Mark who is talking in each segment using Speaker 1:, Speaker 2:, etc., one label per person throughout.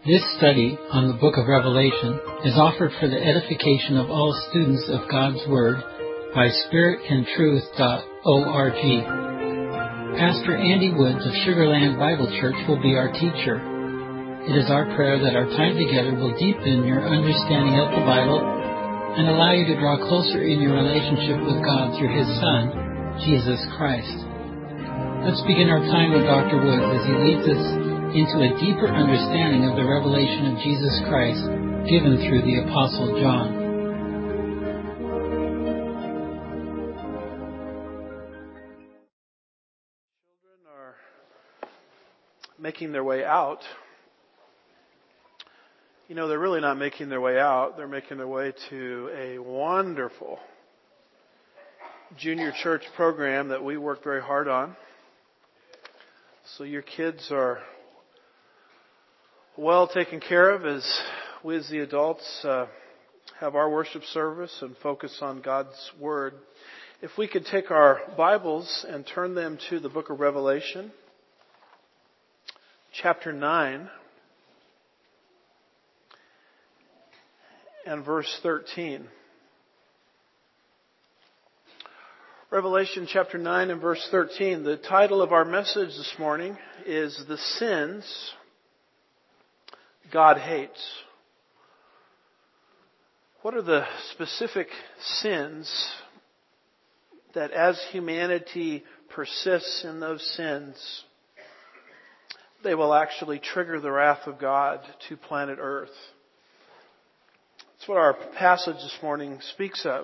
Speaker 1: This study on the book of Revelation is offered for the edification of all students of God's Word by spiritandtruth.org. Pastor Andy Woods of Sugarland Bible Church will be our teacher. It is our prayer that our time together will deepen your understanding of the Bible and allow you to draw closer in your relationship with God through His Son, Jesus Christ. Let's begin our time with Dr. Woods as he leads us into a deeper understanding of the revelation of Jesus Christ given through the Apostle John.
Speaker 2: Children are making their way out. You know, they're really not making their way out. They're making their way to a wonderful junior church program that we work very hard on. So your kids are well taken care of as we as the adults have our worship service and focus on God's Word. If we could take our Bibles and turn them to the book of Revelation, chapter 9 and verse 13. Revelation chapter 9 and verse 13. The title of our message this morning is The Sins God Hates. What are the specific sins that as humanity persists in those sins, they will actually trigger the wrath of God to planet Earth? That's what our passage this morning speaks of.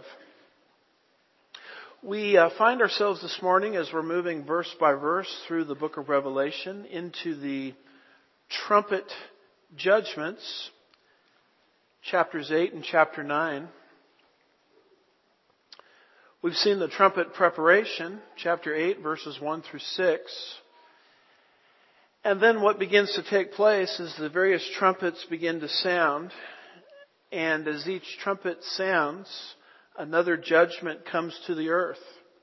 Speaker 2: We find ourselves this morning as we're moving verse by verse through the book of Revelation into the trumpet judgments, chapters 8 and chapter 9. We've seen the trumpet preparation, chapter 8, verses 1 through 6. And then what begins to take place is the various trumpets begin to sound. And as each trumpet sounds, another judgment comes to the earth.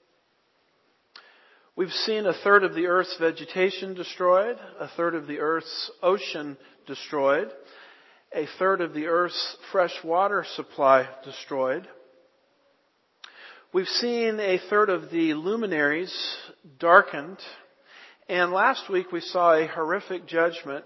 Speaker 2: We've seen a third of the earth's vegetation destroyed, a third of the earth's ocean destroyed, a third of the earth's fresh water supply destroyed. We've seen a third of the luminaries darkened, and last week we saw a horrific judgment.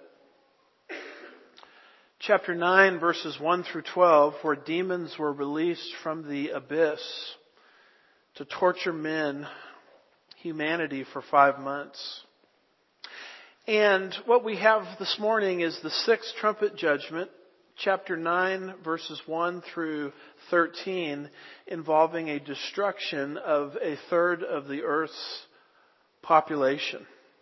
Speaker 2: Chapter 9, verses 1 through 12, where demons were released from the abyss to torture humanity for 5 months. And what we have this morning is the sixth trumpet judgment, chapter 9, verses 1 through 13, involving a destruction of a third of the earth's population.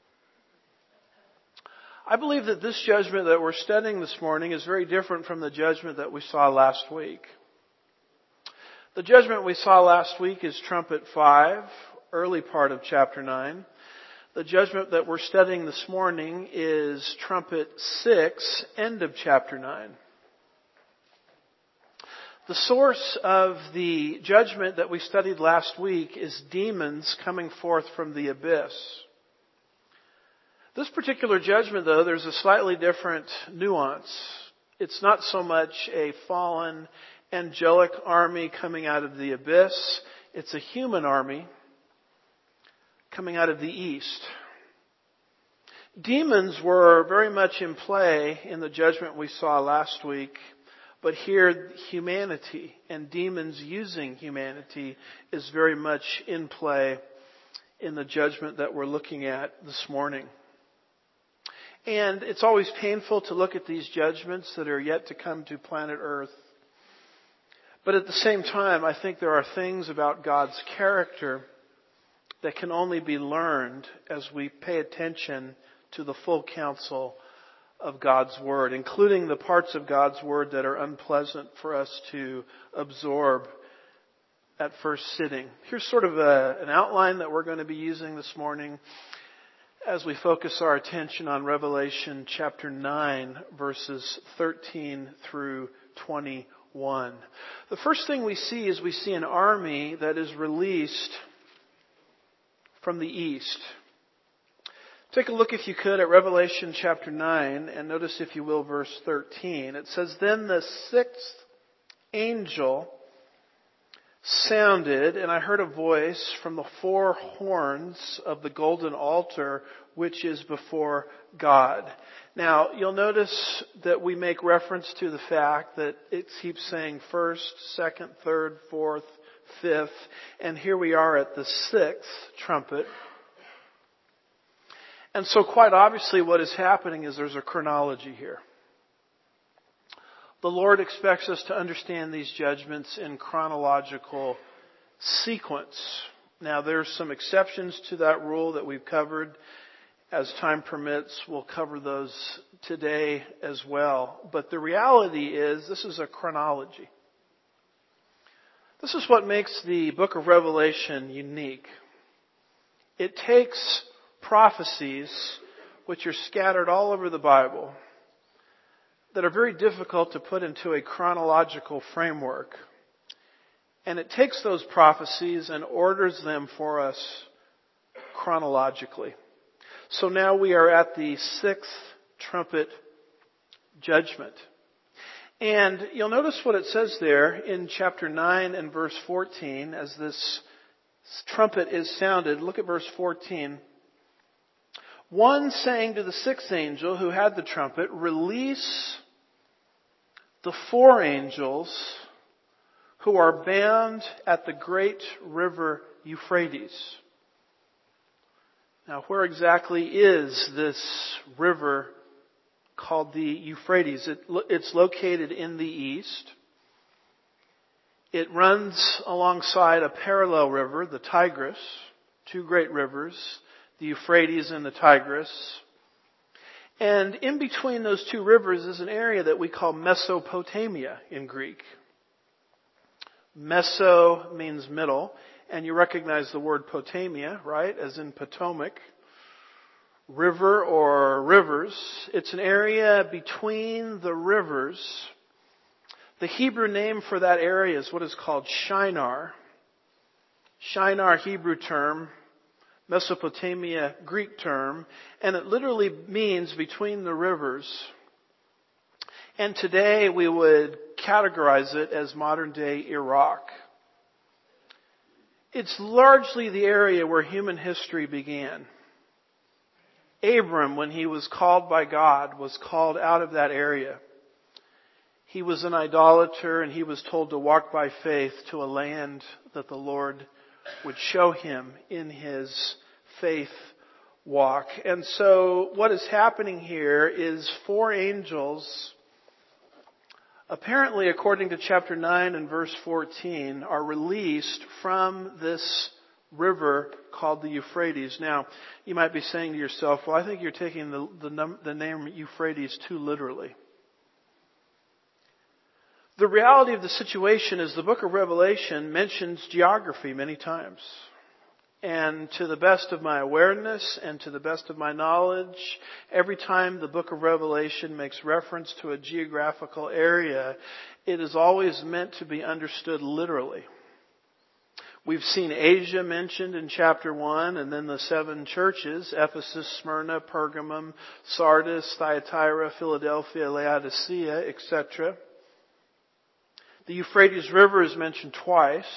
Speaker 2: I believe that this judgment that we're studying this morning is very different from the judgment that we saw last week. The judgment we saw last week is trumpet 5, early part of chapter 9. The judgment that we're studying this morning is trumpet 6, end of chapter 9. The source of the judgment that we studied last week is demons coming forth from the abyss. This particular judgment, though, there's a slightly different nuance. It's not so much a fallen angelic army coming out of the abyss. It's a human army coming out of the east. Demons were very much in play in the judgment we saw last week, but here humanity and demons using humanity is very much in play in the judgment that we're looking at this morning. And it's always painful to look at these judgments that are yet to come to planet Earth. But at the same time, I think there are things about God's character that can only be learned as we pay attention to the full counsel of God's Word, including the parts of God's Word that are unpleasant for us to absorb at first sitting. Here's sort of an outline that we're going to be using this morning as we focus our attention on Revelation chapter 9, verses 13 through 21. The first thing we see is we see an army that is released from the east. Take a look, if you could, at Revelation chapter 9, and notice, if you will, verse 13. It says, "Then the sixth angel sounded, and I heard a voice from the four horns of the golden altar which is before God." Now, you'll notice that we make reference to the fact that it keeps saying first, second, third, fourth, fifth, and here we are at the sixth trumpet. And so quite obviously what is happening is there's a chronology here. The Lord expects us to understand these judgments in chronological sequence. Now, there's some exceptions to that rule that we've covered. As time permits, we'll cover those today as well. But the reality is, this is a chronology. This is what makes the book of Revelation unique. It takes prophecies which are scattered all over the Bible that are very difficult to put into a chronological framework. And it takes those prophecies and orders them for us chronologically. So now we are at the sixth trumpet judgment. And you'll notice what it says there in chapter 9 and verse 14 as this trumpet is sounded. Look at verse 14. "One saying to the sixth angel who had the trumpet, 'Release the four angels who are bound at the great river Euphrates.'" Now, where exactly is this river called the Euphrates? It's located in the east. It runs alongside a parallel river, the Tigris, two great rivers, the Euphrates and the Tigris. And in between those two rivers is an area that we call Mesopotamia in Greek. Meso means middle, and you recognize the word Potamia, right? As in Potomac. River or rivers. It's an area between the rivers. The Hebrew name for that area is what is called Shinar. Shinar, Hebrew term. Mesopotamia, Greek term. And it literally means between the rivers. And today we would categorize it as modern day Iraq. It's largely the area where human history began. Abram, when he was called by God, was called out of that area. He was an idolater and he was told to walk by faith to a land that the Lord would show him in his faith walk. And so what is happening here is four angels, apparently according to chapter 9 and verse 14, are released from this river called the Euphrates. Now, you might be saying to yourself, well, I think you're taking the name Euphrates too literally. The reality of the situation is the book of Revelation mentions geography many times. And to the best of my awareness and to the best of my knowledge, every time the book of Revelation makes reference to a geographical area, it is always meant to be understood literally. We've seen Asia mentioned in chapter 1, and then the seven churches, Ephesus, Smyrna, Pergamum, Sardis, Thyatira, Philadelphia, Laodicea, etc. The Euphrates River is mentioned twice.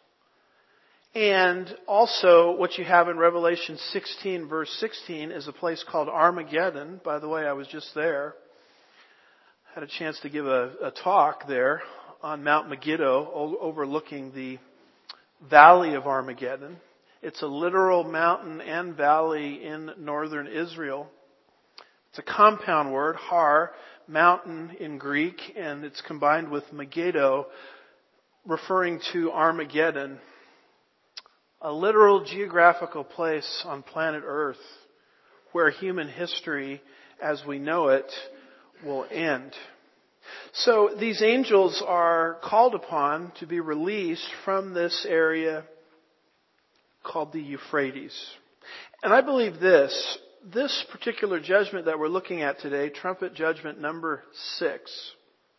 Speaker 2: And also what you have in Revelation 16, verse 16, is a place called Armageddon. By the way, I was just there. Had a chance to give a talk there on Mount Megiddo overlooking the Valley of Armageddon. It's a literal mountain and valley in northern Israel. It's a compound word, har, mountain in Greek, and it's combined with Megiddo, referring to Armageddon, a literal geographical place on planet Earth where human history as we know it will end. So these angels are called upon to be released from this area called the Euphrates. And I believe this particular judgment that we're looking at today, trumpet judgment number 6,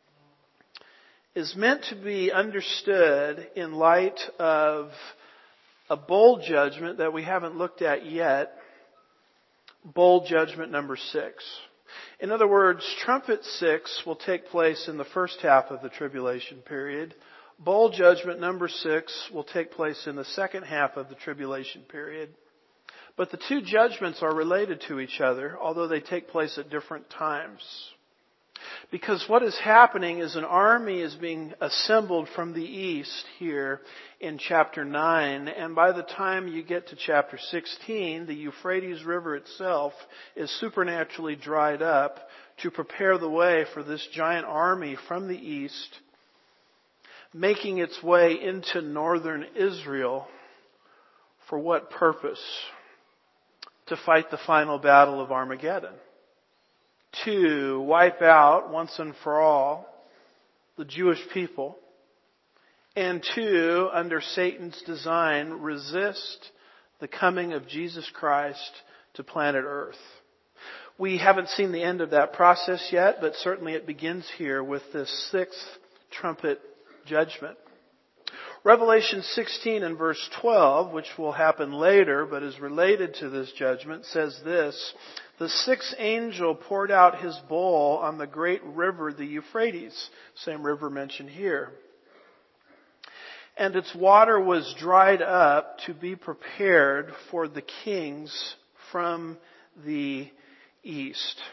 Speaker 2: is meant to be understood in light of a bold judgment that we haven't looked at yet, bowl judgment number 6. In other words, trumpet 6 will take place in the first half of the tribulation period. Bowl judgment number 6 will take place in the second half of the tribulation period. But the two judgments are related to each other, although they take place at different times. Because what is happening is an army is being assembled from the east here in chapter 9. And by the time you get to chapter 16, the Euphrates River itself is supernaturally dried up to prepare the way for this giant army from the east, making its way into northern Israel. For what purpose? To fight the final battle of Armageddon. To wipe out once and for all the Jewish people. And to, under Satan's design, resist the coming of Jesus Christ to planet Earth. We haven't seen the end of that process yet, but certainly it begins here with this 6th trumpet judgment. Revelation 16 and verse 12, which will happen later but is related to this judgment, says this: "The 6th angel poured out his bowl on the great river, the Euphrates," same river mentioned here, "and its water was dried up to be prepared for the kings from the east."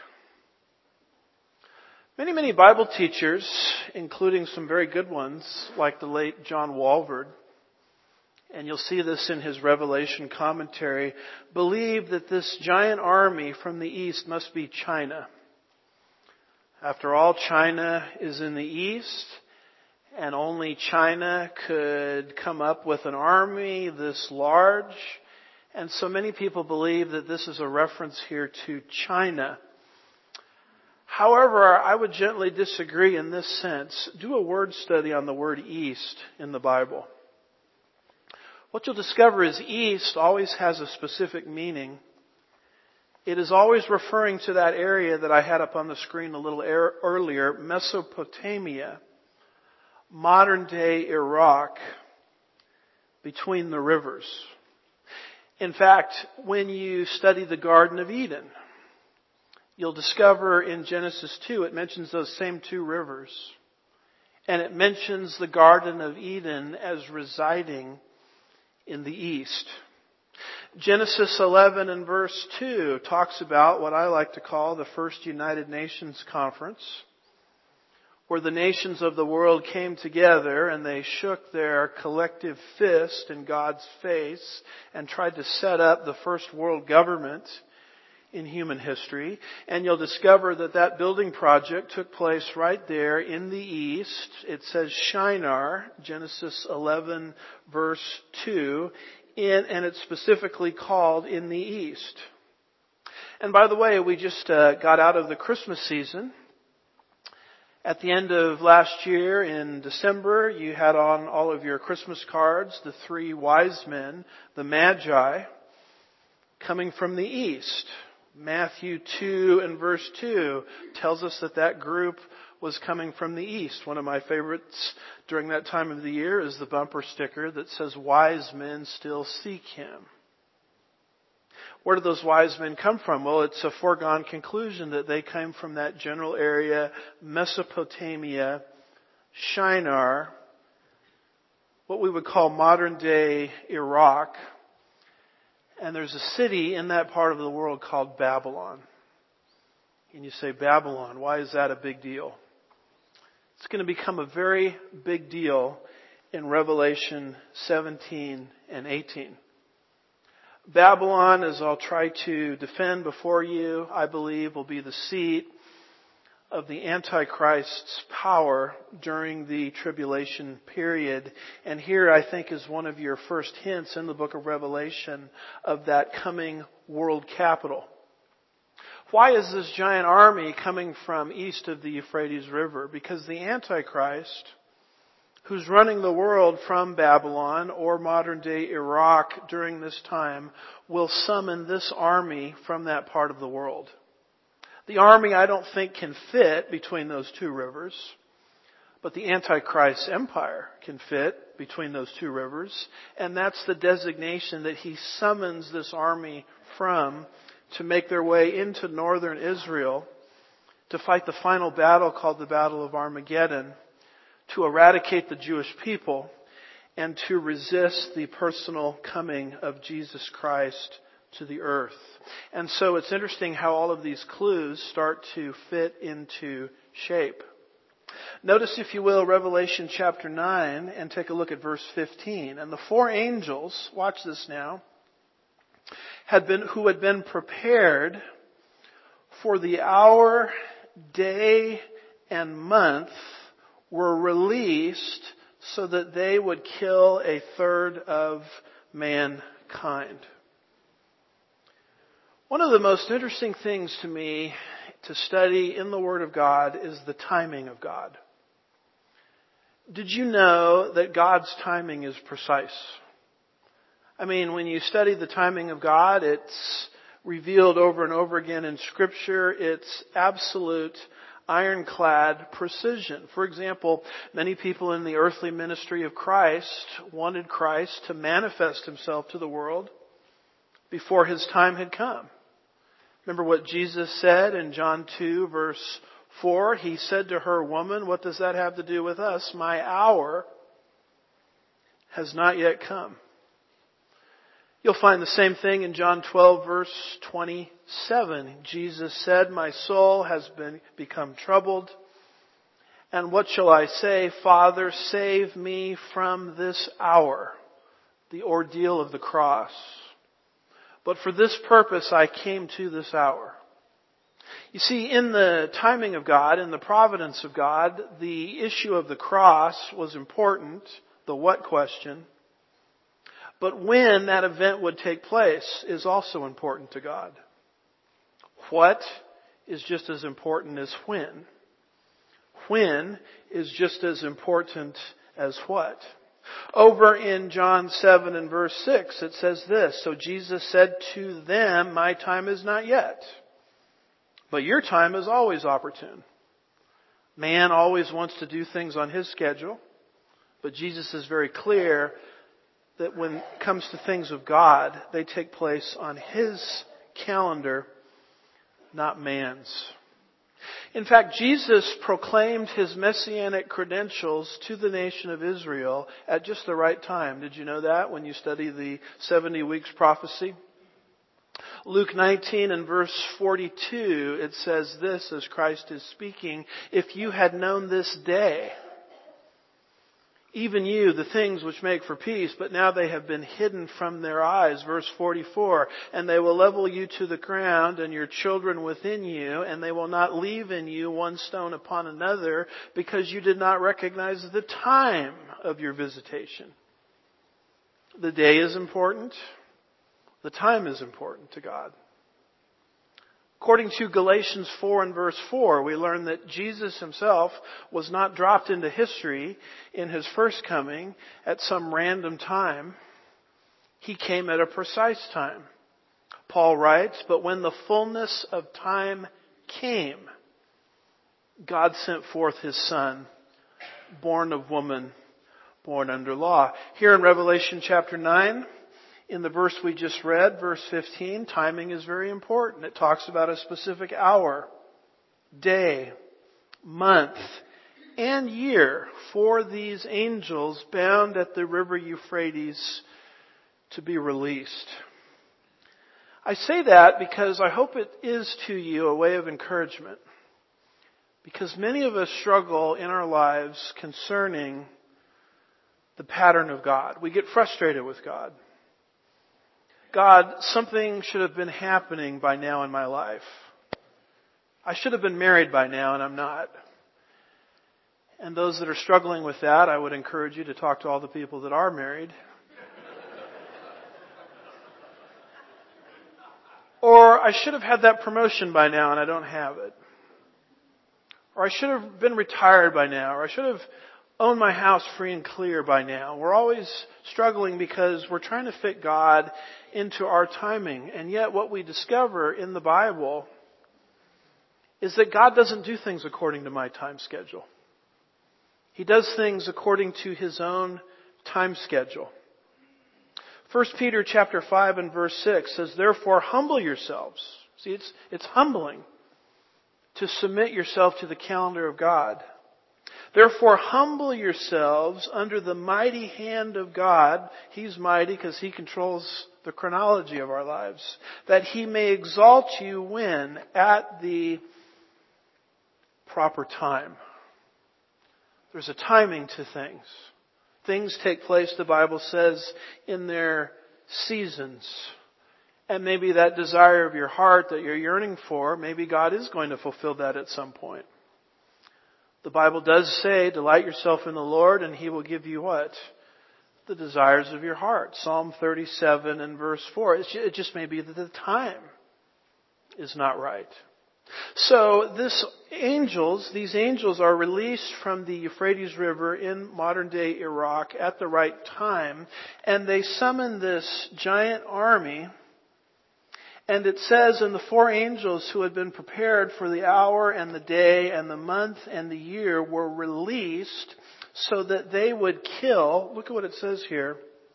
Speaker 2: Many Bible teachers, including some very good ones, like the late John Walvoord, and you'll see this in his Revelation commentary, believe that this giant army from the east must be China. After all, China is in the east, and only China could come up with an army this large. And so many people believe that this is a reference here to China. However, I would gently disagree in this sense. Do a word study on the word east in the Bible. What you'll discover is east always has a specific meaning. It is always referring to that area that I had up on the screen a little earlier, Mesopotamia, modern day Iraq, between the rivers. In fact, when you study the Garden of Eden, you'll discover in Genesis 2, it mentions those same two rivers. And it mentions the Garden of Eden as residing in the east. Genesis 11 and verse 2 talks about what I like to call the first United Nations Conference, where the nations of the world came together and they shook their collective fist in God's face and tried to set up the first world government in human history. And you'll discover that that building project took place right there in the east. It says Shinar, Genesis 11 verse 2, and it's specifically called in the east. And by the way, we just got out of the Christmas season. At the end of last year in December, you had on all of your Christmas cards the 3 wise men, the Magi, coming from the east. Matthew 2 and verse 2 tells us that that group was coming from the east. One of my favorites during that time of the year is the bumper sticker that says, "Wise men still seek him." Where do those wise men come from? Well, it's a foregone conclusion that they came from that general area, Mesopotamia, Shinar, what we would call modern day Iraq. And there's a city in that part of the world called Babylon. And you say, Babylon, why is that a big deal? It's going to become a very big deal in Revelation 17 and 18. Babylon, as I'll try to defend before you, I believe will be the seat of the Antichrist's power during the tribulation period. And here I think is one of your first hints in the book of Revelation of that coming world capital. Why is this giant army coming from east of the Euphrates River? Because the Antichrist, who's running the world from Babylon or modern day Iraq during this time, will summon this army from that part of the world. The army, I don't think, can fit between those two rivers, but the Antichrist empire can fit between those two rivers, and that's the designation that he summons this army from to make their way into northern Israel to fight the final battle called the Battle of Armageddon, to eradicate the Jewish people, and to resist the personal coming of Jesus Christ to the earth. And so it's interesting how all of these clues start to fit into shape. Notice, if you will, Revelation chapter 9, and take a look at verse 15. And the four angels, watch this now, who had been prepared for the hour, day, and month, were released so that they would kill a third of mankind. One of the most interesting things to me to study in the Word of God is the timing of God. Did you know that God's timing is precise? I mean, when you study the timing of God, it's revealed over and over again in Scripture. It's absolute ironclad precision. For example, many people in the earthly ministry of Christ wanted Christ to manifest Himself to the world before His time had come. Remember what Jesus said in John 2 verse 4? He said to her, "Woman, what does that have to do with us? My hour has not yet come." You'll find the same thing in John 12 verse 27. Jesus said, "My soul has become troubled. And what shall I say? Father, save me from this hour," the ordeal of the cross. "But for this purpose I came to this hour." You see, in the timing of God, in the providence of God, the issue of the cross was important, the what question. But when that event would take place is also important to God. What is just as important as when. When is just as important as what. Over in John 7 and verse 6, it says this, "So Jesus said to them, my time is not yet, but your time is always opportune." Man always wants to do things on his schedule, but Jesus is very clear that when it comes to things of God, they take place on His calendar, not man's. In fact, Jesus proclaimed His messianic credentials to the nation of Israel at just the right time. Did you know that when you study the 70 weeks prophecy? Luke 19 and verse 42, it says this as Christ is speaking, "If you had known this day, even you, the things which make for peace, but now they have been hidden from their eyes." Verse 44, "And they will level you to the ground and your children within you, and they will not leave in you one stone upon another, because you did not recognize the time of your visitation." The day is important. The time is important to God. According to Galatians 4 and verse 4, we learn that Jesus Himself was not dropped into history in His first coming at some random time. He came at a precise time. Paul writes, "But when the fullness of time came, God sent forth His Son, born of woman, born under law." Here in Revelation chapter 9, in the verse we just read, verse 15, timing is very important. It talks about a specific hour, day, month, and year for these angels bound at the river Euphrates to be released. I say that because I hope it is to you a way of encouragement. Because many of us struggle in our lives concerning the pattern of God. We get frustrated with God. God, something should have been happening by now in my life. I should have been married by now and I'm not. And those that are struggling with that, I would encourage you to talk to all the people that are married. Or I should have had that promotion by now and I don't have it. Or I should have been retired by now. Or I should have owned my house free and clear by now. We're always struggling because we're trying to fit God into our timing. And yet what we discover in the Bible is that God doesn't do things according to my time schedule. He does things according to His own time schedule. 1 Peter chapter 5 and verse 6 says, "Therefore humble yourselves See, it's humbling to submit yourself to the calendar of God. Therefore, humble yourselves under the mighty hand of God. He's mighty because He controls the chronology of our lives. That He may exalt you when? At the proper time. There's a timing to things. Things take place, the Bible says, in their seasons. And maybe that desire of your heart that you're yearning for, maybe God is going to fulfill that at some point. The Bible does say, delight yourself in the Lord and He will give you what? The desires of your heart. Psalm 37 and verse 4. It just may be that the time is not right. So these angels are released from the Euphrates River in modern day Iraq at the right time, and they summon this giant army. And it says, and the 4 angels who had been prepared for the hour and the day and the month and the year were released so that they would kill, look at what it says here,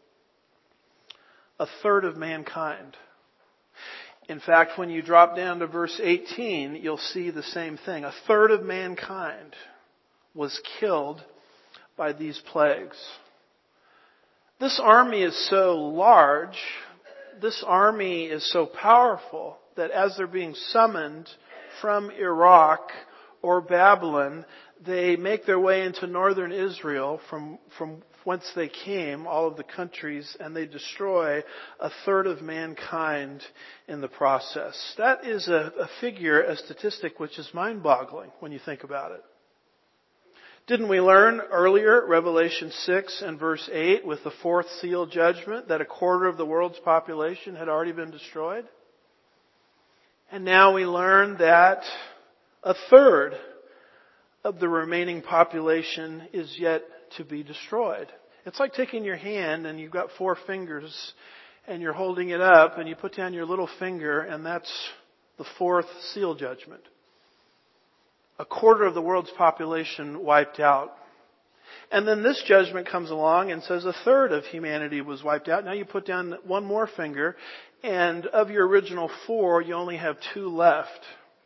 Speaker 2: 1/3 of mankind. In fact, when you drop down to verse 18, you'll see the same thing. 1/3 of mankind was killed by these plagues. This army is so large, this army is so powerful that as they're being summoned from Iraq or Babylon, they make their way into northern Israel from whence they came, all of the countries, and they destroy 1/3 of mankind in the process. That is a figure, a statistic, which is mind-boggling when you think about it. Didn't we learn earlier, Revelation 6 and verse 8, with the 4th seal judgment, that 1/4 of the world's population had already been destroyed? And now we learn that 1/3 of the remaining population is yet to be destroyed. It's like taking your hand and you've got 4 fingers and you're holding it up and you put down your little finger, and that's the 4th seal judgment. 1/4 of the world's population wiped out. And then this judgment comes along and says 1/3 of humanity was wiped out. Now you put down 1 more finger, and of your original 4, you only have 2 left.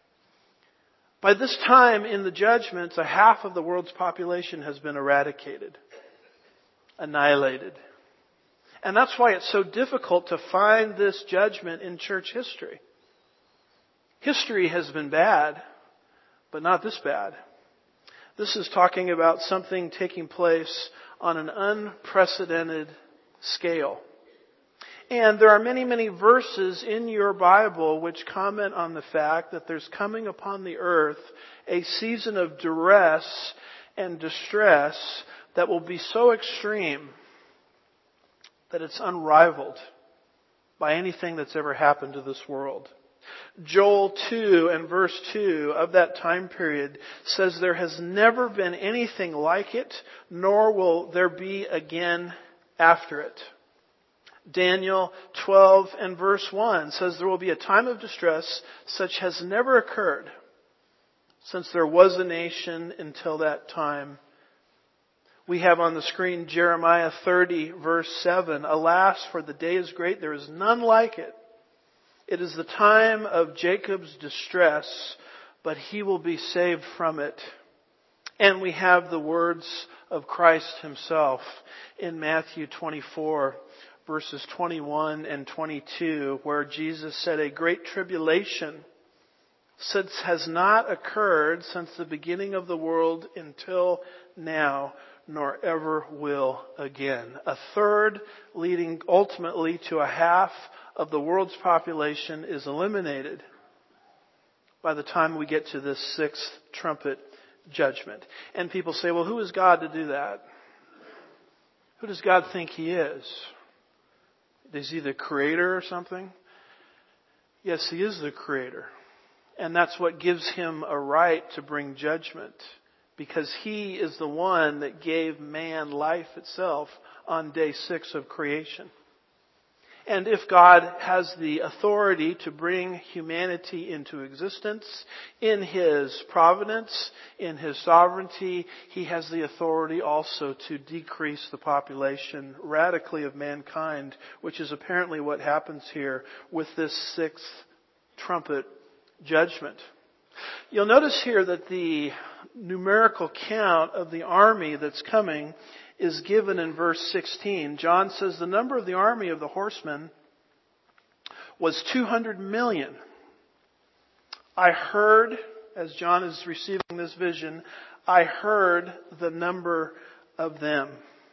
Speaker 2: By this time in the judgments, 1/2 of the world's population has been eradicated, annihilated. And that's why it's so difficult to find this judgment in church history. History has been bad, but not this bad. This is talking about something taking place on an unprecedented scale. And there are many, many verses in your Bible which comment on the fact that there's coming upon the earth a season of duress and distress that will be so extreme that it's unrivaled by anything that's ever happened to this world. Joel 2 and verse 2 of that time period says there has never been anything like it, nor will there be again after it. Daniel 12 and verse 1 says there will be a time of distress such has never occurred since there was a nation until that time. We have on the screen Jeremiah 30 verse 7. Alas, for the day is great, there is none like it. It is the time of Jacob's distress, but he will be saved from it. And we have the words of Christ Himself in Matthew 24 verses 21 and 22, where Jesus said, a great tribulation has not occurred since the beginning of the world until now, nor ever will again. 1/3, leading ultimately to 1/2 of the world's population, is eliminated by the time we get to this 6th trumpet judgment. And people say, well, who is God to do that? Who does God think He is? Is He the creator or something? Yes, He is the creator. And that's what gives Him a right to bring judgment, because He is the one that gave man life itself on day 6 of creation. And if God has the authority to bring humanity into existence in His providence, in His sovereignty, He has the authority also to decrease the population radically of mankind, which is apparently what happens here with this 6th trumpet judgment. You'll notice here that the numerical count of the army that's coming is given in verse 16. John says the number of the army of the horsemen was 200 million. I heard, as John is receiving this vision, I heard the number of them.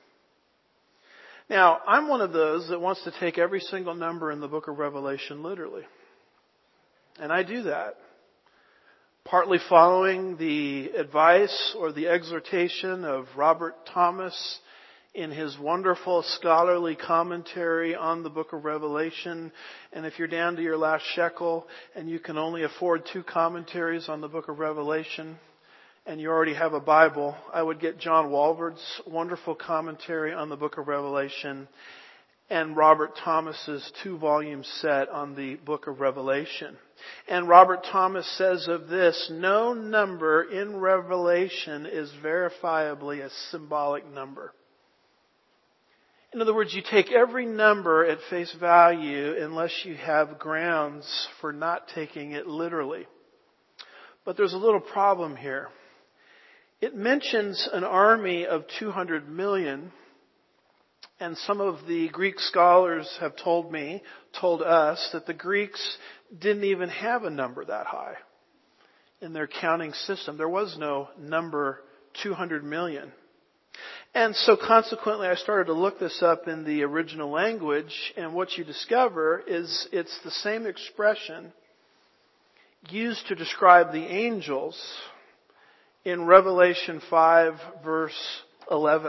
Speaker 2: Now, I'm one of those that wants to take every single number in the book of Revelation literally. And I do that. Partly following the advice or the exhortation of Robert Thomas in his wonderful scholarly commentary on the book of Revelation. And if you're down to your last shekel and you can only afford 2 commentaries on the book of Revelation, and you already have a Bible, I would get John Walvoord's wonderful commentary on the book of Revelation and Robert Thomas's 2-volume set on the book of Revelation. And Robert Thomas says of this, no number in Revelation is verifiably a symbolic number. In other words, you take every number at face value unless you have grounds for not taking it literally. But there's a little problem here. It mentions an army of 200 million, and some of the Greek scholars have told us, that the Greeks didn't even have a number that high in their counting system. There was no number 200 million. And so consequently, I started to look this up in the original language, and what you discover is it's the same expression used to describe the angels in Revelation 5, verse 11.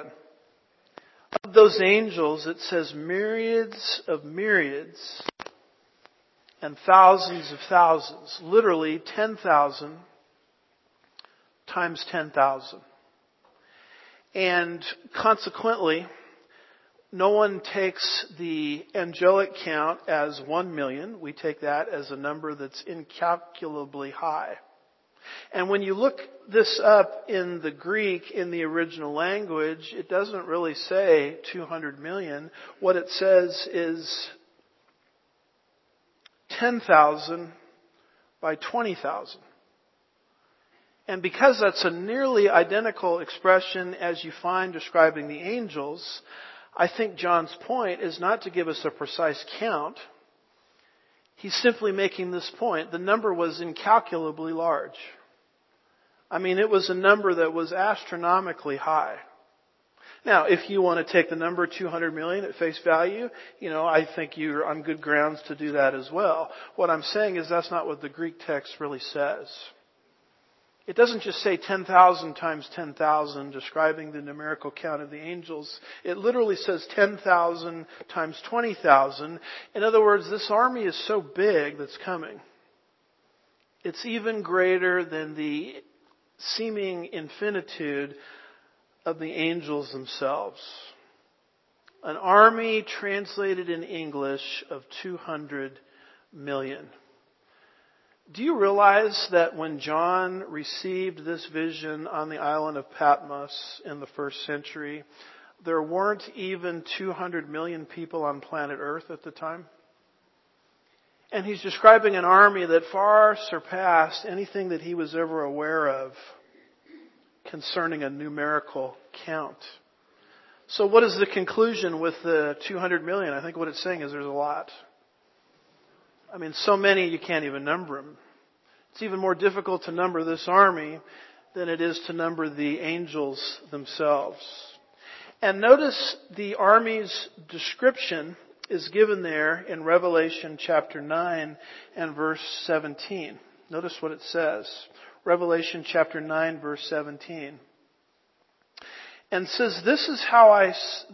Speaker 2: Of those angels, it says myriads of myriads and thousands of thousands. Literally 10,000 times 10,000. And consequently, no one takes the angelic count as 1 million. We take that as a number that's incalculably high. And when you look this up in the Greek, in the original language, it doesn't really say 200 million. What it says is 10,000 by 20,000. And because that's a nearly identical expression as you find describing the angels, I think John's point is not to give us a precise count. He's simply making this point. The number was incalculably large. I mean, it was a number that was astronomically high. Now, if you want to take the number 200 million at face value, I think you're on good grounds to do that as well. What I'm saying is that's not what the Greek text really says. It doesn't just say 10,000 times 10,000, describing the numerical count of the angels. It literally says 10,000 times 20,000. In other words, this army is so big that's coming. It's even greater than the seeming infinitude of the angels themselves. An army translated in English of 200 million. Do you realize that when John received this vision on the island of Patmos in the 1st century, there weren't even 200 million people on planet Earth at the time? And he's describing an army that far surpassed anything that he was ever aware of concerning a numerical count. So what is the conclusion with the 200 million? I think what it's saying is there's a lot. I mean, so many you can't even number them. It's even more difficult to number this army than it is to number the angels themselves. And notice the army's description is given there in Revelation chapter 9 and verse 17. Notice what it says. Revelation chapter 9 verse 17. And says, this is how I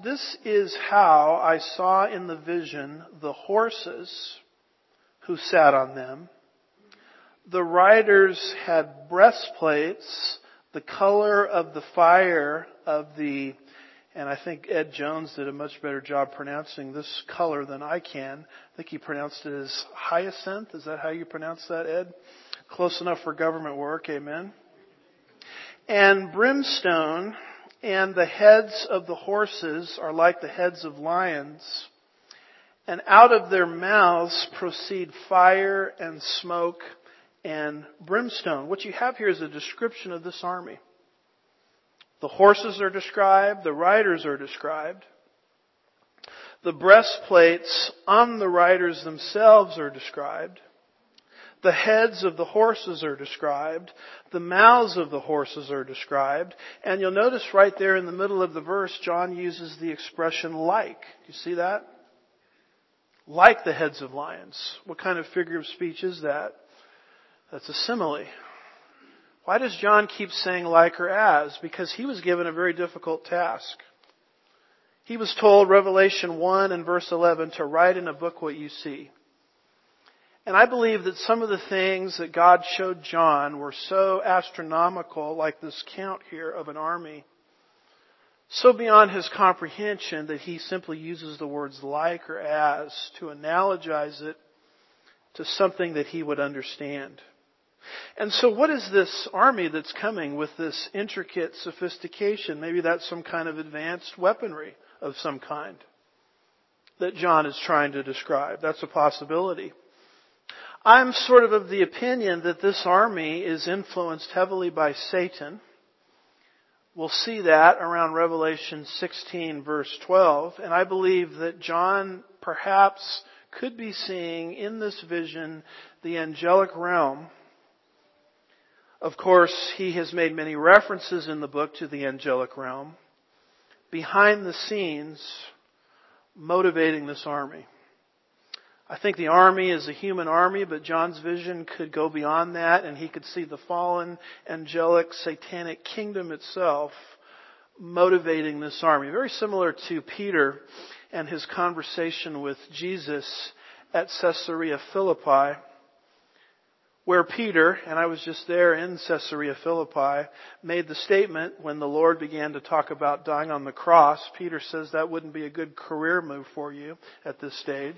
Speaker 2: saw in the vision the horses who sat on them. The riders had breastplates, the color of the fire of the, and I think Ed Jones did a much better job pronouncing this color than I can. I think he pronounced it as hyacinth. Is that how you pronounce that, Ed? Close enough for government work, amen. And brimstone, and the heads of the horses are like the heads of lions, And out of their mouths proceed fire and smoke and brimstone. What you have here is a description of this army. The horses are described, the riders are described. The breastplates on the riders themselves are described. The heads of the horses are described. The mouths of the horses are described. And you'll notice right there in the middle of the verse, John uses the expression like. Do you see that? Like the heads of lions. What kind of figure of speech is that? That's a simile. Why does John keep saying like or as? Because he was given a very difficult task. He was told, Revelation 1 and verse 11, to write in a book what you see. And I believe that some of the things that God showed John were so astronomical, like this count here of an army, so beyond his comprehension that he simply uses the words like or as to analogize it to something that he would understand. And so what is this army that's coming with this intricate sophistication? Maybe that's some kind of advanced weaponry of some kind that John is trying to describe. That's a possibility. I'm sort of the opinion that this army is influenced heavily by Satan. We'll see that around Revelation 16 verse 12. And I believe that John perhaps could be seeing in this vision the angelic realm. Of course, he has made many references in the book to the angelic realm. Behind the scenes, motivating this army. I think the army is a human army, but John's vision could go beyond that, and he could see the fallen, angelic, satanic kingdom itself motivating this army. Very similar to Peter and his conversation with Jesus at Caesarea Philippi, where Peter, and I was just there in Caesarea Philippi, made the statement when the Lord began to talk about dying on the cross. Peter says that wouldn't be a good career move for you at this stage.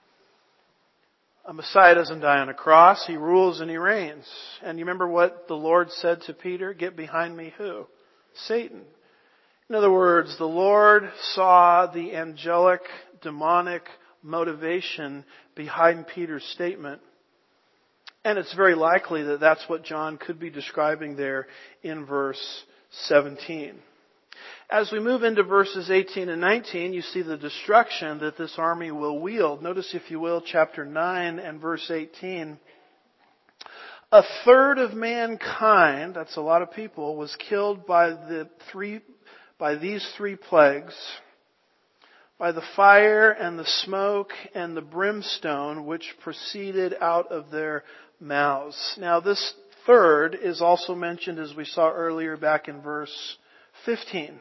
Speaker 2: A Messiah doesn't die on a cross. He rules and he reigns. And you remember what the Lord said to Peter? Get behind me who? Satan. In other words, the Lord saw the angelic, demonic motivation behind Peter's statement. And it's very likely that that's what John could be describing there in verse 17. As we move into verses 18 and 19, you see the destruction that this army will wield. Notice, if you will, chapter 9 and verse 18. A third of mankind, that's a lot of people, was killed by these three plagues, by the fire and the smoke and the brimstone which proceeded out of their mouths. Now this third is also mentioned, as we saw earlier, back in verse 15.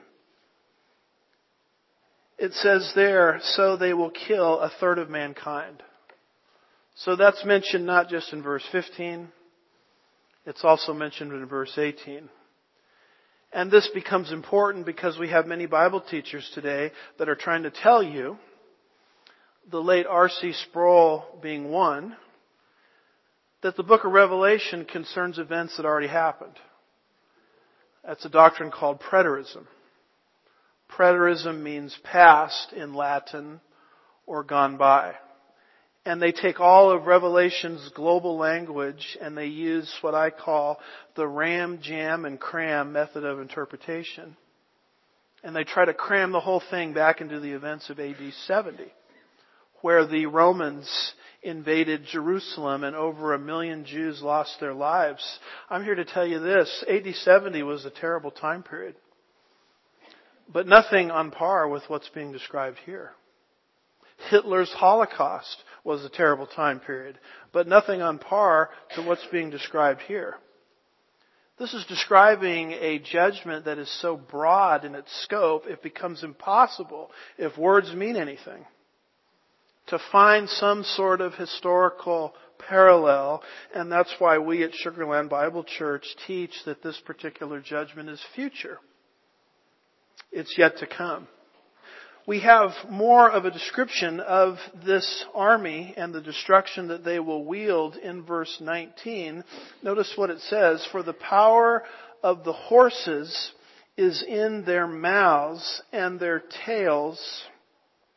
Speaker 2: It says there, so they will kill a third of mankind. So that's mentioned not just in verse 15, it's also mentioned in verse 18. And this becomes important because we have many Bible teachers today that are trying to tell you, the late R.C. Sproul being one, that the book of Revelation concerns events that already happened. That's a doctrine called preterism. Preterism means past in Latin or gone by. And they take all of Revelation's global language and they use what I call the ram, jam, and cram method of interpretation. And they try to cram the whole thing back into the events of AD 70, where the Romans invaded Jerusalem and over 1 million Jews lost their lives. I'm here to tell you this, AD 70 was a terrible time period. But nothing on par with what's being described here. Hitler's Holocaust was a terrible time period, but nothing on par to what's being described here. This is describing a judgment that is so broad in its scope, it becomes impossible, if words mean anything, to find some sort of historical parallel. And that's why we at Sugar Land Bible Church teach that this particular judgment is future. It's yet to come. We have more of a description of this army and the destruction that they will wield in verse 19. Notice what it says, for the power of the horses is in their mouths, and their tails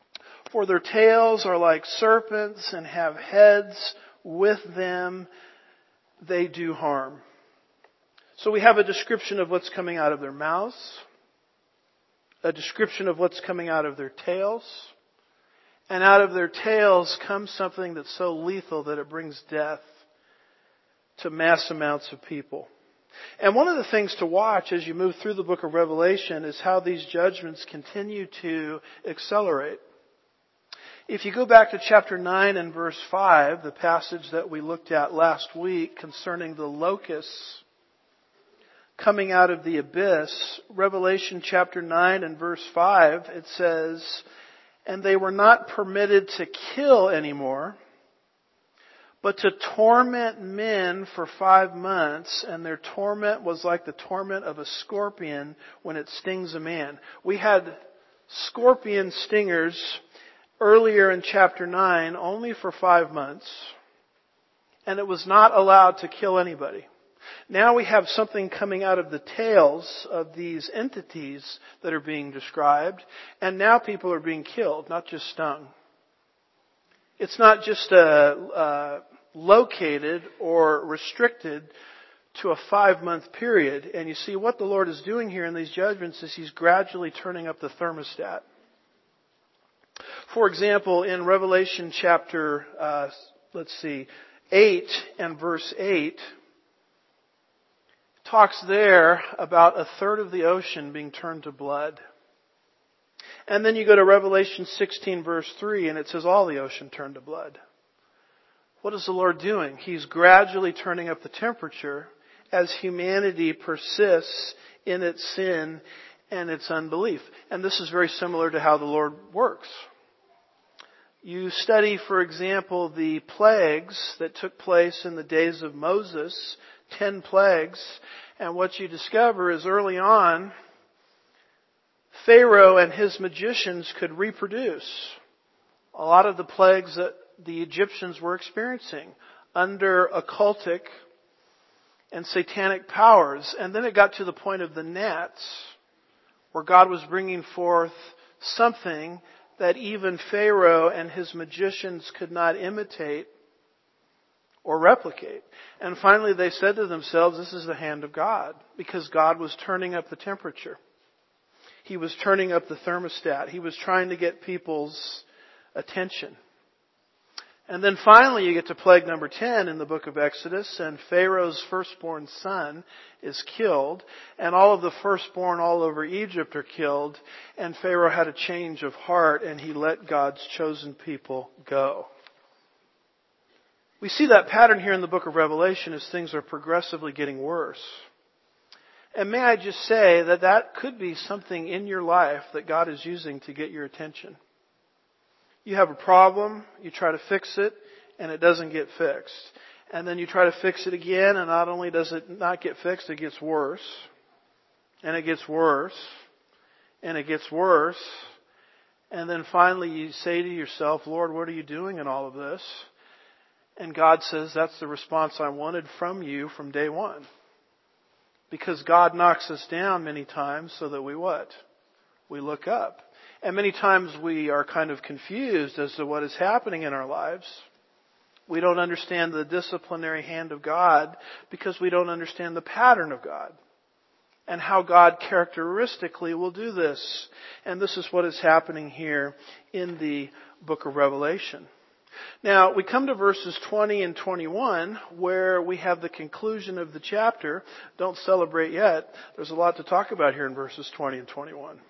Speaker 2: For their tails are like serpents and have heads with them. They do harm. So we have a description of what's coming out of their mouths, a description of what's coming out of their tails, and out of their tails comes something that's so lethal that it brings death to mass amounts of people. And one of the things to watch as you move through the book of Revelation is how these judgments continue to accelerate. If you go back to chapter 9 and verse 5, the passage that we looked at last week concerning the locusts coming out of the abyss, Revelation chapter 9 and verse 5, it says, "And they were not permitted to kill anymore, but to torment men for 5 months, and their torment was like the torment of a scorpion when it stings a man." We had scorpion stingers earlier in chapter 9 only for 5 months, and it was not allowed to kill anybody. Now we have something coming out of the tails of these entities that are being described, and now people are being killed, not just stung. It's not just located or restricted to a 5-month period. And you see what the Lord is doing here in these judgments is He's gradually turning up the thermostat. For example, in Revelation chapter, 8 and verse 8, talks there about a third of the ocean being turned to blood. And then you go to Revelation 16 verse 3 and it says all the ocean turned to blood. What is the Lord doing? He's gradually turning up the temperature as humanity persists in its sin and its unbelief. And this is very similar to how the Lord works. You study, for example, the plagues that took place in the days of Moses, 10 plagues, and what you discover is early on, Pharaoh and his magicians could reproduce a lot of the plagues that the Egyptians were experiencing under occultic and satanic powers. And then it got to the point of the gnats, where God was bringing forth something that even Pharaoh and his magicians could not imitate or replicate. And finally they said to themselves, this is the hand of God, because God was turning up the temperature. He was turning up the thermostat. He was trying to get people's attention. And then finally you get to plague number 10 in the book of Exodus, and Pharaoh's firstborn son is killed, and all of the firstborn all over Egypt are killed, and Pharaoh had a change of heart, and he let God's chosen people go. We see that pattern here in the book of Revelation as things are progressively getting worse. And may I just say that that could be something in your life that God is using to get your attention. You have a problem, you try to fix it, and it doesn't get fixed. And then you try to fix it again, and not only does it not get fixed, it gets worse. And it gets worse. And it gets worse. And then finally you say to yourself, Lord, what are you doing in all of this? And God says, that's the response I wanted from you from day one. Because God knocks us down many times so that we what? We look up. And many times we are kind of confused as to what is happening in our lives. We don't understand the disciplinary hand of God because we don't understand the pattern of God and how God characteristically will do this. And this is what is happening here in the book of Revelation. Now, we come to verses 20 and 21 where we have the conclusion of the chapter. Don't celebrate yet. There's a lot to talk about here in verses 20 and 21.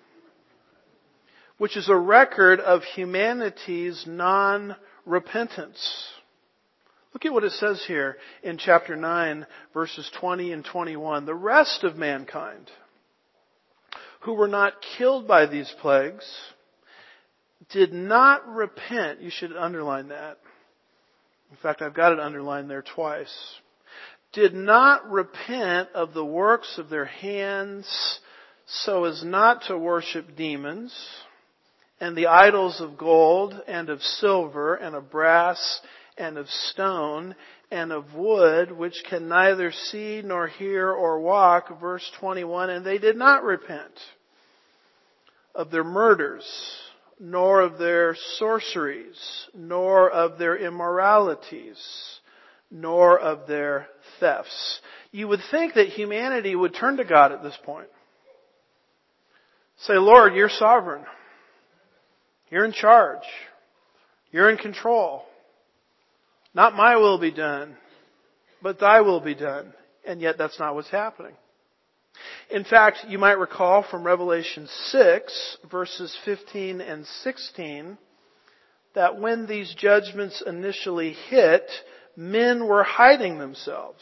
Speaker 2: Which is a record of humanity's non-repentance. Look at what it says here in chapter 9, verses 20 and 21. The rest of mankind who were not killed by these plagues did not repent. You should underline that. In fact, I've got it underlined there twice. Did not repent of the works of their hands so as not to worship demons and the idols of gold and of silver and of brass and of stone and of wood, which can neither see nor hear or walk. Verse 21, and they did not repent of their murders nor of their sorceries, nor of their immoralities, nor of their thefts. You would think that humanity would turn to God at this point. Say, Lord, you're sovereign. You're in charge. You're in control. Not my will be done, but thy will be done. And yet that's not what's happening. In fact, you might recall from Revelation 6, verses 15 and 16, that when these judgments initially hit, men were hiding themselves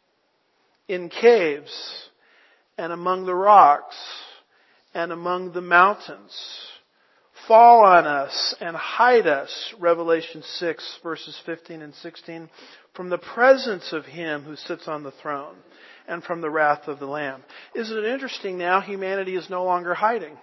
Speaker 2: in caves and among the rocks and among the mountains. Fall on us and hide us, Revelation 6, verses 15 and 16, from the presence of Him who sits on the throne and from the wrath of the Lamb. Isn't it interesting now? Humanity is no longer hiding.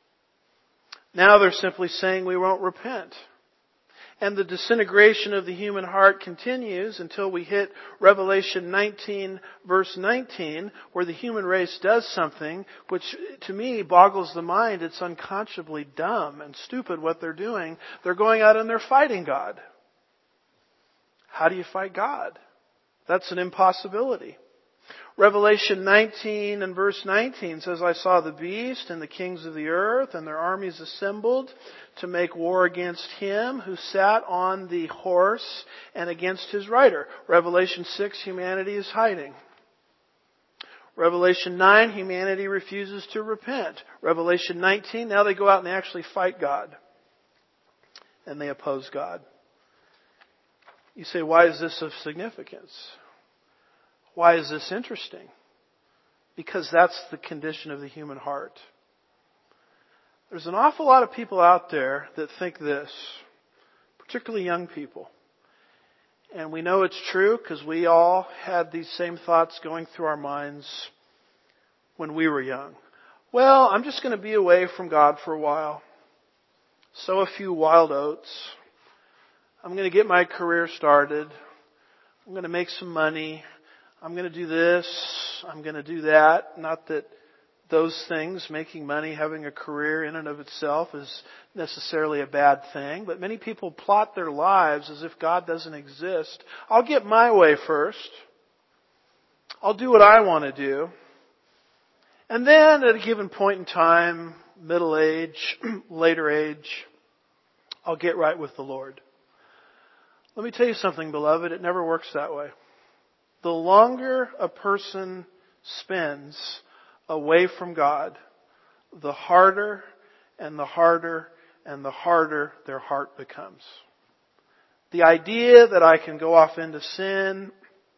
Speaker 2: Now they're simply saying we won't repent. And the disintegration of the human heart continues until we hit Revelation 19, verse 19, where the human race does something which, to me, boggles the mind. It's unconscionably dumb and stupid what they're doing. They're going out and they're fighting God. How do you fight God? That's an impossibility. Revelation 19 and verse 19 says, I saw the beast and the kings of the earth and their armies assembled to make war against him who sat on the horse and against his rider. Revelation 6, humanity is hiding. Revelation 9, humanity refuses to repent. Revelation 19, now they go out and they actually fight God. And they oppose God. You say, why is this of significance? Why is this interesting? Because that's the condition of the human heart. There's an awful lot of people out there that think this, particularly young people. And we know it's true because we all had these same thoughts going through our minds when we were young. Well, I'm just going to be away from God for a while. Sow a few wild oats. I'm going to get my career started. I'm going to make some money. I'm going to do this, I'm going to do that. Not that those things, making money, having a career in and of itself is necessarily a bad thing. But many people plot their lives as if God doesn't exist. I'll get my way first. I'll do what I want to do. And then at a given point in time, middle age, later age, I'll get right with the Lord. Let me tell you something, beloved, it never works that way. The longer a person spends away from God, the harder and the harder and the harder their heart becomes. The idea that I can go off into sin,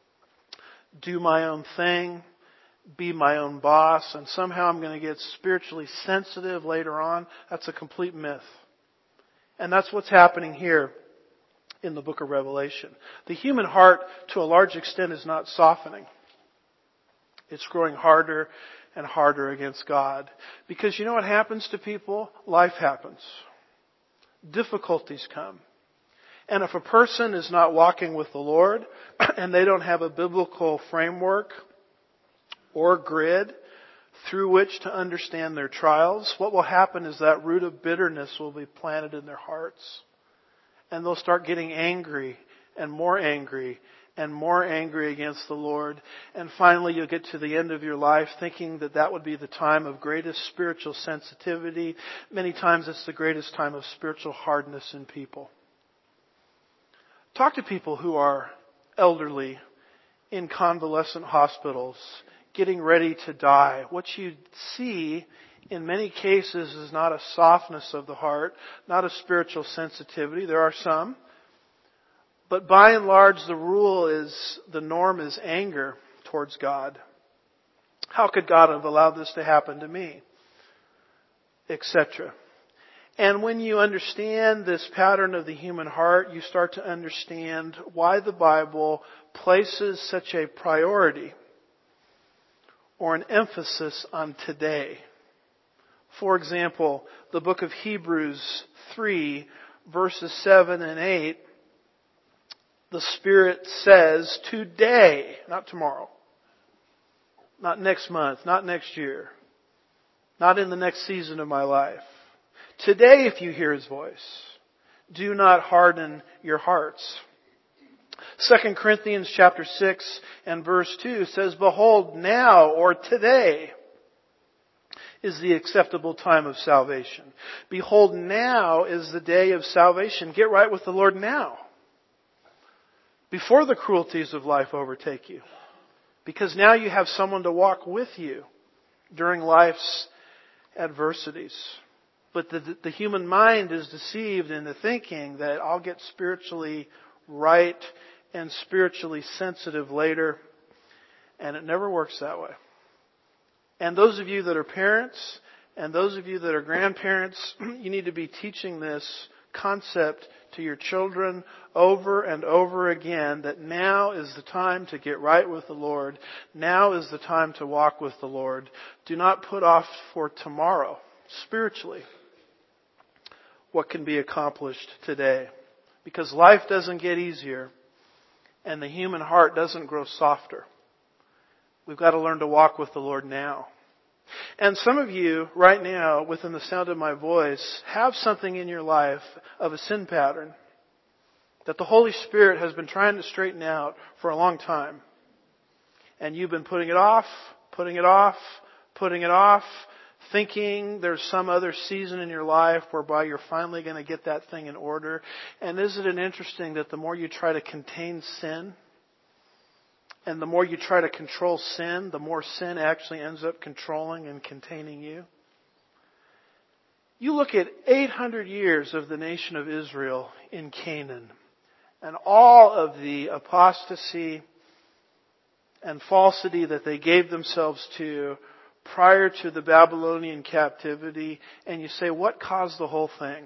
Speaker 2: do my own thing, be my own boss, and somehow I'm going to get spiritually sensitive later on, that's a complete myth. And that's what's happening here in the book of Revelation. The human heart, to a large extent, is not softening. It's growing harder and harder against God. Because you know what happens to people? Life happens. Difficulties come. And if a person is not walking with the Lord, and they don't have a biblical framework or grid through which to understand their trials, what will happen is that root of bitterness will be planted in their hearts. And they'll start getting angry and more angry and more angry against the Lord. And finally you'll get to the end of your life thinking that that would be the time of greatest spiritual sensitivity. Many times it's the greatest time of spiritual hardness in people. Talk to people who are elderly in convalescent hospitals, getting ready to die. What you see in many cases is not a softness of the heart, not a spiritual sensitivity. There are some. But by and large, the norm is anger towards God. How could God have allowed this to happen to me? Etc. And when you understand this pattern of the human heart, you start to understand why the Bible places such a priority or an emphasis on today. For example, the book of Hebrews 3, verses 7 and 8, the Spirit says today, not tomorrow, not next month, not next year, not in the next season of my life. Today, if you hear His voice, do not harden your hearts. 2 Corinthians chapter 6 and verse 2 says, Behold, now or today is the acceptable time of salvation. Behold, now is the day of salvation. Get right with the Lord now, before the cruelties of life overtake you. Because now you have someone to walk with you during life's adversities. But the human mind is deceived into thinking that I'll get spiritually right and spiritually sensitive later. And it never works that way. And those of you that are parents and those of you that are grandparents, you need to be teaching this concept to your children over and over again, that now is the time to get right with the Lord. Now is the time to walk with the Lord. Do not put off for tomorrow, spiritually, what can be accomplished today. Because life doesn't get easier and the human heart doesn't grow softer. We've got to learn to walk with the Lord now. And some of you right now, within the sound of my voice, have something in your life of a sin pattern that the Holy Spirit has been trying to straighten out for a long time. And you've been putting it off, putting it off, putting it off, thinking there's some other season in your life whereby you're finally going to get that thing in order. And isn't it interesting that the more you try to contain sin, and the more you try to control sin, the more sin actually ends up controlling and containing you? You look at 800 years of the nation of Israel in Canaan, and all of the apostasy and falsity that they gave themselves to prior to the Babylonian captivity, and you say, what caused the whole thing?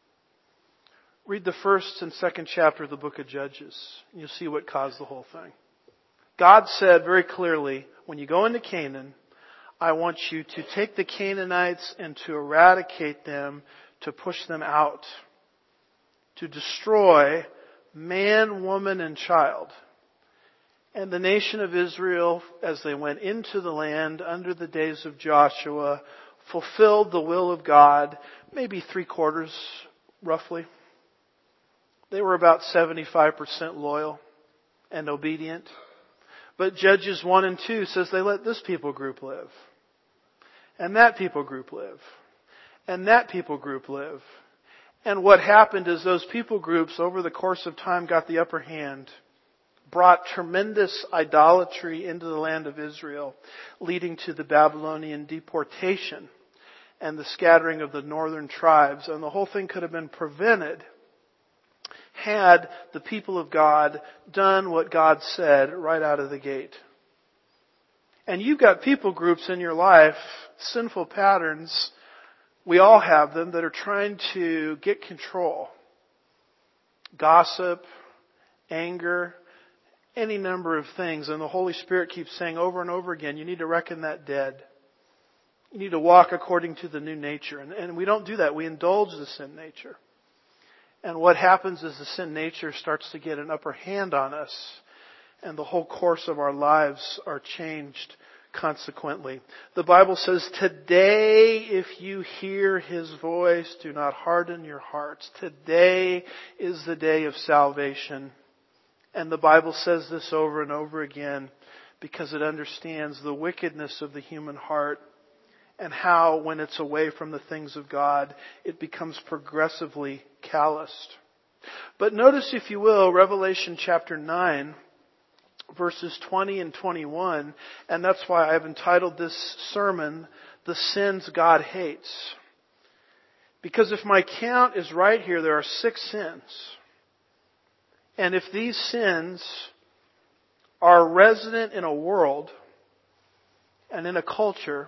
Speaker 2: Read the first and second chapter of the book of Judges, and you'll see what caused the whole thing. God said very clearly, when you go into Canaan, I want you to take the Canaanites and to eradicate them, to push them out, to destroy man, woman, and child. And the nation of Israel, as they went into the land under the days of Joshua, fulfilled the will of God, maybe 3/4, roughly. They were about 75% loyal and obedient. But Judges 1 and 2 says they let this people group live. And that people group live. And that people group live. And what happened is those people groups over the course of time got the upper hand, brought tremendous idolatry into the land of Israel, leading to the Babylonian deportation and the scattering of the northern tribes. And the whole thing could have been prevented had the people of God done what God said right out of the gate. And you've got people groups in your life, sinful patterns, we all have them, that are trying to get control. Gossip, anger, any number of things. And the Holy Spirit keeps saying over and over again, you need to reckon that dead. You need to walk according to the new nature. And we don't do that. We indulge the sin nature. And what happens is the sin nature starts to get an upper hand on us, and the whole course of our lives are changed consequently. The Bible says, today if you hear His voice, do not harden your hearts. Today is the day of salvation. And the Bible says this over and over again because it understands the wickedness of the human heart, and how, when it's away from the things of God, it becomes progressively calloused. But notice, if you will, Revelation chapter 9, verses 20 and 21, and that's why I've entitled this sermon, The Sins God Hates. Because if my count is right here, there are 6 sins. And if these sins are resident in a world and in a culture,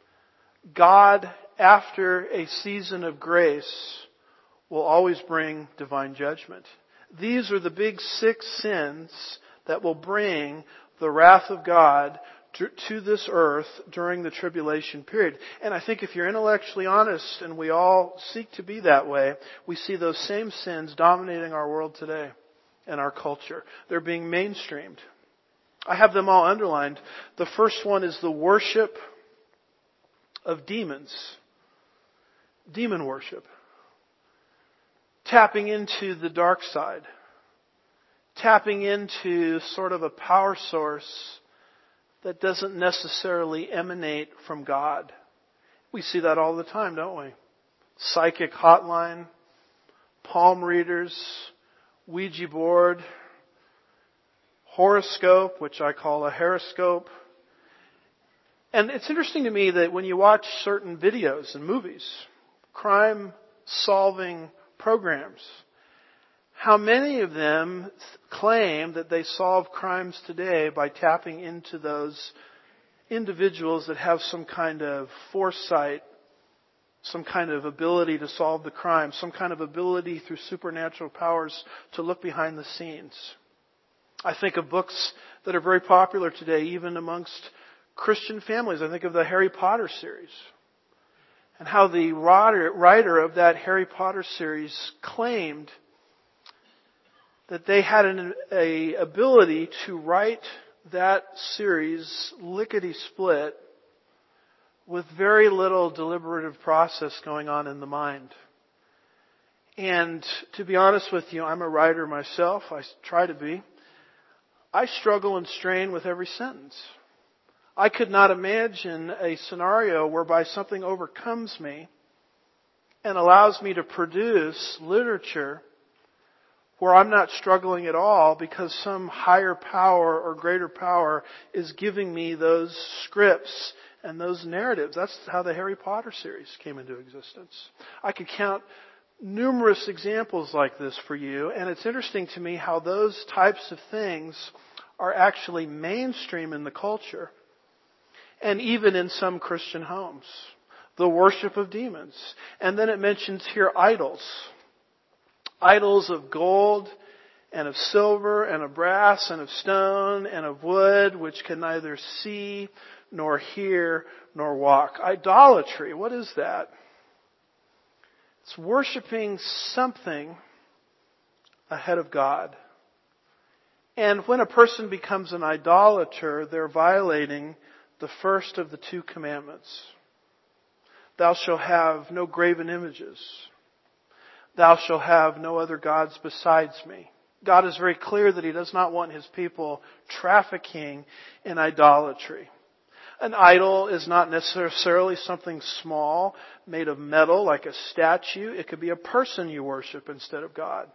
Speaker 2: God, after a season of grace, will always bring divine judgment. These are the big 6 sins that will bring the wrath of God to this earth during the tribulation period. And I think if you're intellectually honest, and we all seek to be that way, we see those same sins dominating our world today and our culture. They're being mainstreamed. I have them all underlined. The first one is the worship of demons. Demon worship. tapping into the dark side, tapping into sort of a power source that doesn't necessarily emanate from God. We see that all the time, don't we? Psychic hotline, palm readers, Ouija board, horoscope, which I call a horoscope. And it's interesting to me that when you watch certain videos and movies, crime-solving programs, how many of them claim that they solve crimes today by tapping into those individuals that have some kind of foresight, some kind of ability to solve the crime, some kind of ability through supernatural powers to look behind the scenes. I think of books that are very popular today, even amongst Christian families. I think of the Harry Potter series, and how the writer of that Harry Potter series claimed that they had an ability to write that series lickety-split with very little deliberative process going on in the mind. And to be honest with you, I'm a writer myself. I try to be. I struggle and strain with every sentence. I could not imagine a scenario whereby something overcomes me and allows me to produce literature where I'm not struggling at all because some higher power or greater power is giving me those scripts and those narratives. That's how the Harry Potter series came into existence. I could count numerous examples like this for you, and it's interesting to me how those types of things are actually mainstream in the culture and even in some Christian homes. The worship of demons. And then it mentions here idols. Idols of gold and of silver and of brass and of stone and of wood, which can neither see nor hear nor walk. Idolatry, what is that? It's worshiping something ahead of God. And when a person becomes an idolater, they're violating the first of the two commandments. Thou shalt have no graven images. Thou shalt have no other gods besides me. God is very clear that He does not want His people trafficking in idolatry. An idol is not necessarily something small, made of metal, like a statue. It could be a person you worship instead of God.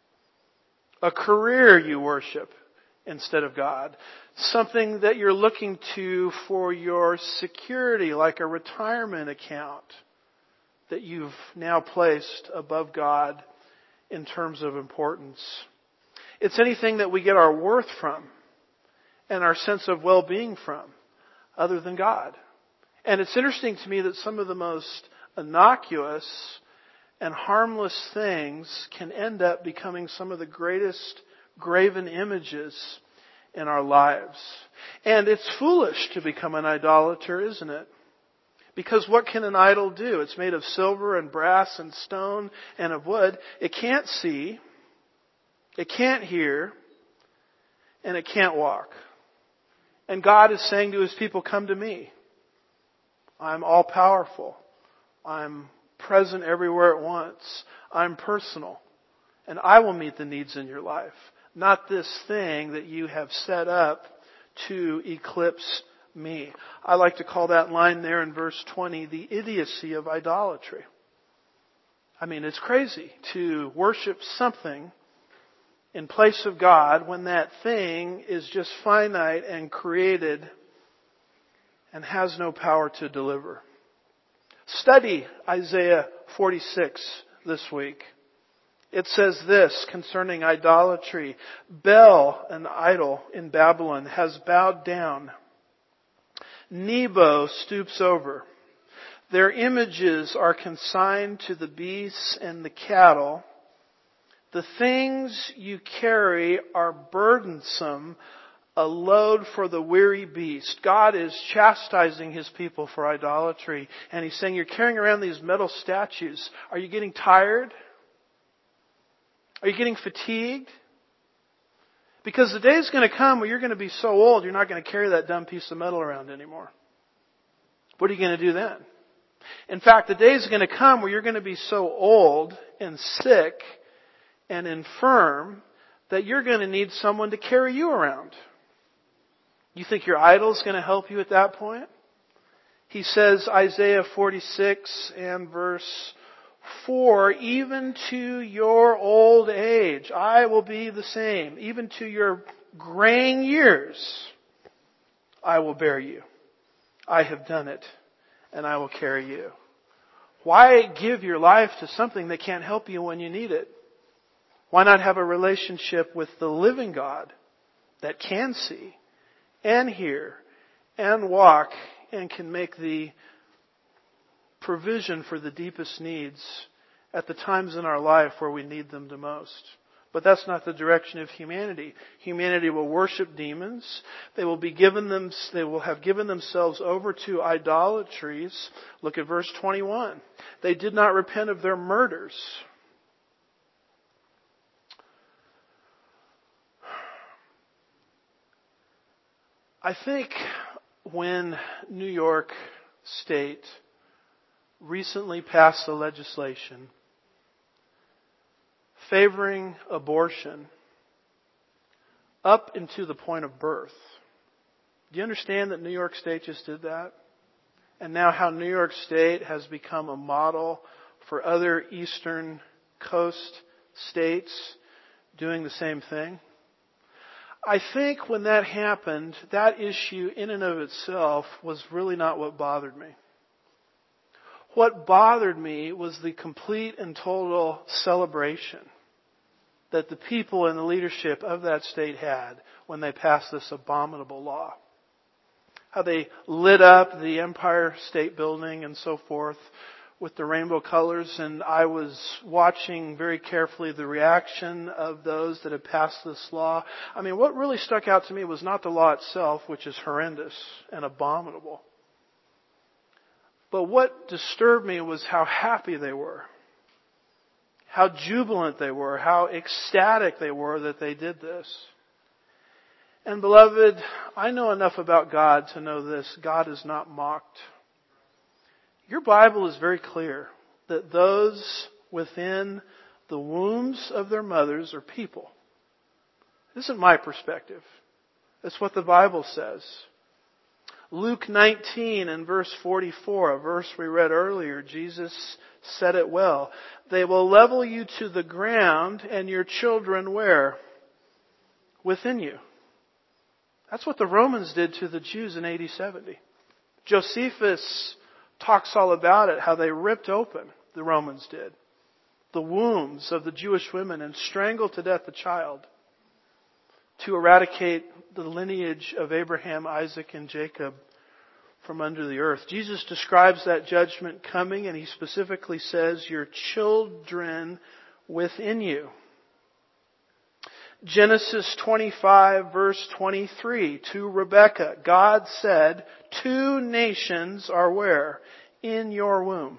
Speaker 2: A career you worship instead of God. Something that you're looking to for your security, like a retirement account that you've now placed above God in terms of importance. It's anything that we get our worth from and our sense of well-being from other than God. And it's interesting to me that some of the most innocuous and harmless things can end up becoming some of the greatest graven images in our lives. And it's foolish to become an idolater, isn't it? Because what can an idol do? It's made of silver and brass and stone and of wood. It can't see, it can't hear, and it can't walk. And God is saying to His people, come to me. I'm all powerful. I'm present everywhere at once. I'm personal. And I will meet the needs in your life. Not this thing that you have set up to eclipse me. I like to call that line there in verse 20, the idiocy of idolatry. I mean, it's crazy to worship something in place of God when that thing is just finite and created and has no power to deliver. Study Isaiah 46 this week. It says this concerning idolatry. Bel, an idol in Babylon, has bowed down. Nebo stoops over. Their images are consigned to the beasts and the cattle. The things you carry are burdensome, a load for the weary beast. God is chastising His people for idolatry. And He's saying, you're carrying around these metal statues. Are you getting tired? Are you getting fatigued? Because the day is going to come where you're going to be so old, you're not going to carry that dumb piece of metal around anymore. What are you going to do then? In fact, the day is going to come where you're going to be so old and sick and infirm that you're going to need someone to carry you around. You think your idol's going to help you at that point? He says, Isaiah 46 and verse 4, even to your old age, I will be the same. Even to your graying years, I will bear you. I have done it, and I will carry you. Why give your life to something that can't help you when you need it? Why not have a relationship with the living God that can see and hear and walk and can make the provision for the deepest needs at the times in our life where we need them the most? But that's not the direction of humanity. Humanity will worship demons. They will have given themselves over to idolatries. Look at verse 21. They did not repent of their murders. I think when New York State recently passed the legislation favoring abortion up into the point of birth. Do you understand that New York State just did that? And now how New York State has become a model for other Eastern Coast states doing the same thing? I think when that happened, that issue in and of itself was really not what bothered me. What bothered me was the complete and total celebration that the people in the leadership of that state had when they passed this abominable law. How they lit up the Empire State Building and so forth with the rainbow colors, and I was watching very carefully the reaction of those that had passed this law. I mean, what really stuck out to me was not the law itself, which is horrendous and abominable. But what disturbed me was how happy they were, how jubilant they were, how ecstatic they were that they did this. And beloved, I know enough about God to know this: God is not mocked. Your Bible is very clear that those within the wombs of their mothers are people. This isn't my perspective. It's what the Bible says. Luke 19 and verse 44, a verse we read earlier, Jesus said it well. They will level you to the ground and your children where? Within you. That's what the Romans did to the Jews in AD 70. Josephus talks all about it, how they ripped open, the Romans did, the wombs of the Jewish women and strangled to death the child to eradicate the lineage of Abraham, Isaac, and Jacob from under the earth. Jesus describes that judgment coming, and He specifically says, your children within you. Genesis 25 verse 23, to Rebekah, God said, 2 nations are where? In your womb.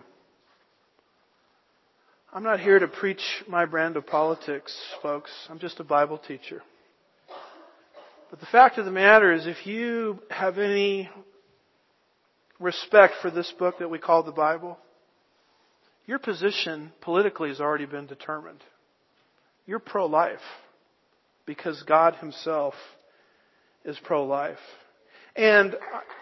Speaker 2: I'm not here to preach my brand of politics, folks. I'm just a Bible teacher. But the fact of the matter is, if you have any respect for this book that we call the Bible, your position politically has already been determined. You're pro-life because God Himself is pro-life. And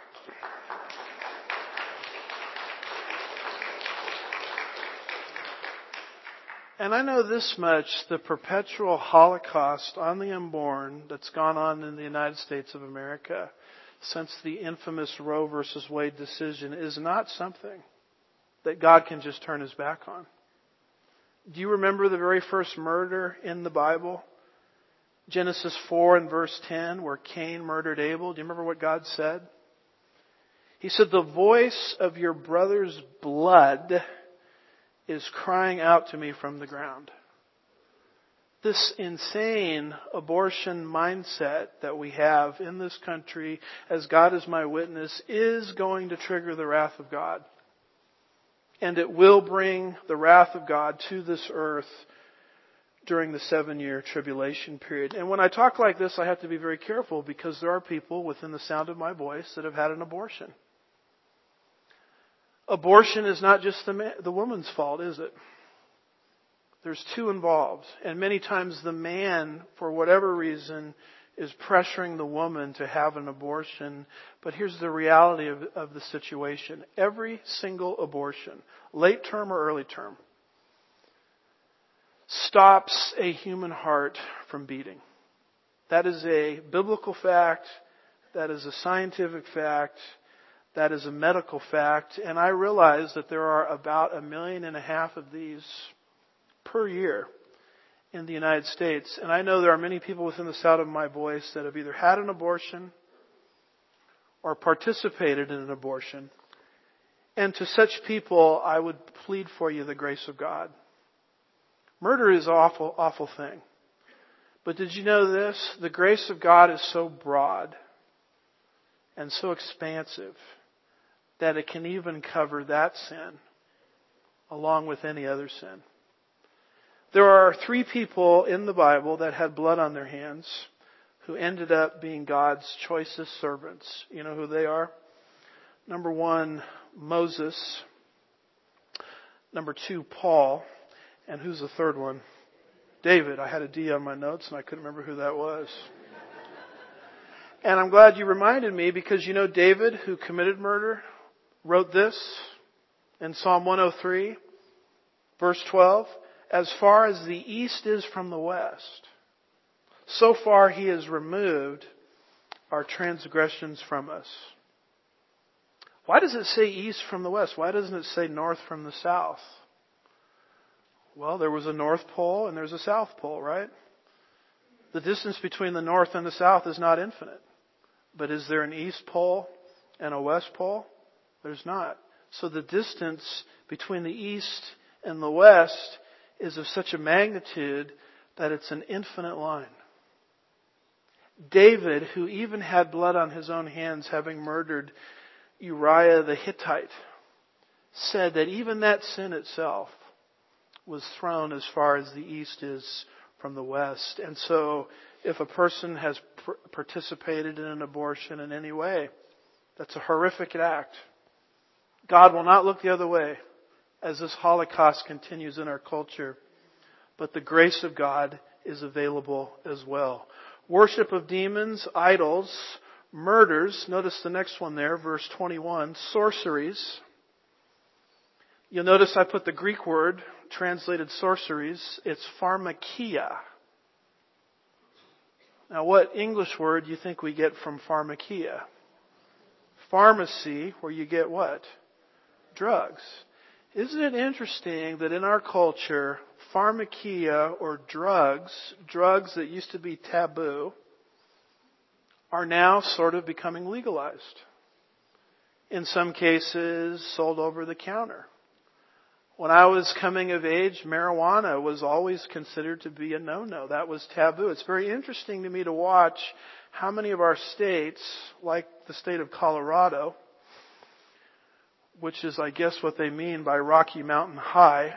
Speaker 2: I know this much: the perpetual Holocaust on the unborn that's gone on in the United States of America since the infamous Roe versus Wade decision is not something that God can just turn His back on. Do you remember the very first murder in the Bible? Genesis 4 and verse 10, where Cain murdered Abel. Do you remember what God said? He said, the voice of your brother's blood is crying out to me from the ground. This insane abortion mindset that we have in this country, as God is my witness, is going to trigger the wrath of God. And it will bring the wrath of God to this earth during the 7-year tribulation period. And when I talk like this, I have to be very careful, because there are people within the sound of my voice that have had an abortion. Abortion is not just the woman's fault, is it? There's two involved. And many times the man, for whatever reason, is pressuring the woman to have an abortion. But here's the reality of the situation. Every single abortion, late term or early term, stops a human heart from beating. That is a biblical fact. That is a scientific fact. That is a medical fact. And I realize that there are about 1.5 million of these per year in the United States. And I know there are many people within the sound of my voice that have either had an abortion or participated in an abortion. And to such people, I would plead for you the grace of God. Murder is an awful, awful thing. But did you know this? The grace of God is so broad and so expansive that it can even cover that sin along with any other sin. There are 3 people in the Bible that had blood on their hands who ended up being God's choicest servants. You know who they are? Number 1, Moses. Number 2, Paul. And who's the third one? David. I had a D on my notes and I couldn't remember who that was. And I'm glad you reminded me because you know David, who committed murder, wrote this in Psalm 103, verse 12. As far as the east is from the west, so far He has removed our transgressions from us. Why does it say east from the west? Why doesn't it say north from the south? Well, there was a North Pole and there's a South Pole, right? The distance between the North and the South is not infinite. But is there an East Pole and a West Pole? There's not. So the distance between the East and the West is of such a magnitude that it's an infinite line. David, who even had blood on his own hands having murdered Uriah the Hittite, said that even that sin itself was thrown as far as the east is from the west. And so if a person has participated in an abortion in any way, that's a horrific act. God will not look the other way as this Holocaust continues in our culture. But the grace of God is available as well. Worship of demons, idols, murders. Notice the next one there, verse 21. Sorceries. You'll notice I put the Greek word translated sorceries. It's pharmakia. Now, what English word do you think we get from pharmakia? Pharmacy, where you get what? Drugs. Isn't it interesting that in our culture, pharmakia or drugs that used to be taboo, are now sort of becoming legalized. In some cases, sold over the counter. When I was coming of age, marijuana was always considered to be a no-no. That was taboo. It's very interesting to me to watch how many of our states, like the state of Colorado, which is, I guess, what they mean by Rocky Mountain High,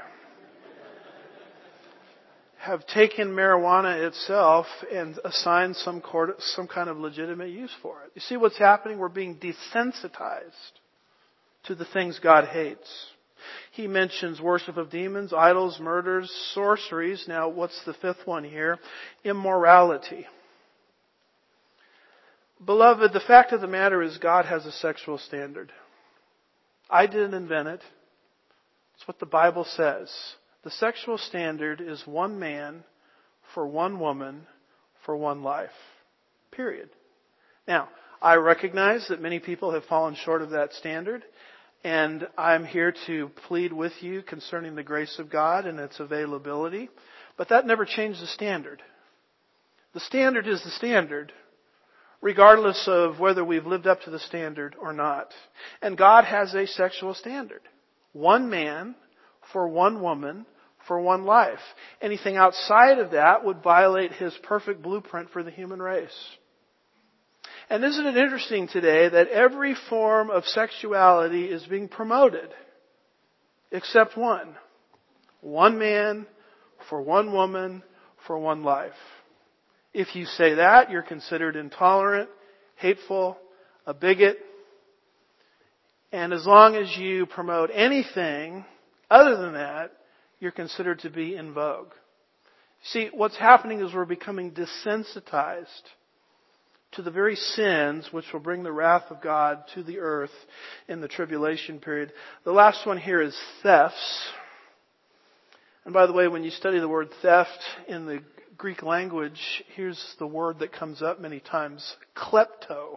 Speaker 2: have taken marijuana itself and assigned some kind of legitimate use for it. You see what's happening? We're being desensitized to the things God hates. He mentions worship of demons, idols, murders, sorceries. Now, what's the 5th one here? Immorality. Beloved, the fact of the matter is God has a sexual standard. I didn't invent it. It's what the Bible says. The sexual standard is one man for one woman for one life. Period. Now, I recognize that many people have fallen short of that standard, and I'm here to plead with you concerning the grace of God and its availability, but that never changed the standard. The standard is the standard, regardless of whether we've lived up to the standard or not. And God has a sexual standard. One man for one woman for one life. Anything outside of that would violate His perfect blueprint for the human race. And isn't it interesting today that every form of sexuality is being promoted except one? One man for one woman for one life. If you say that, you're considered intolerant, hateful, a bigot. And as long as you promote anything other than that, you're considered to be in vogue. See, what's happening is we're becoming desensitized to the very sins which will bring the wrath of God to the earth in the tribulation period. The last one here is thefts. And by the way, when you study the word theft in the Greek language, here's the word that comes up many times, klepto,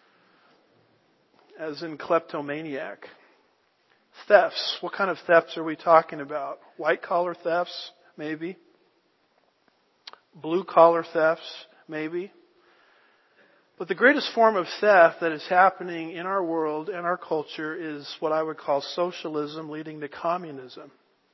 Speaker 2: as in kleptomaniac. Thefts. What kind of thefts are we talking about? White collar thefts? Maybe. Blue collar thefts? Maybe. But the greatest form of theft that is happening in our world and our culture is what I would call socialism leading to communism.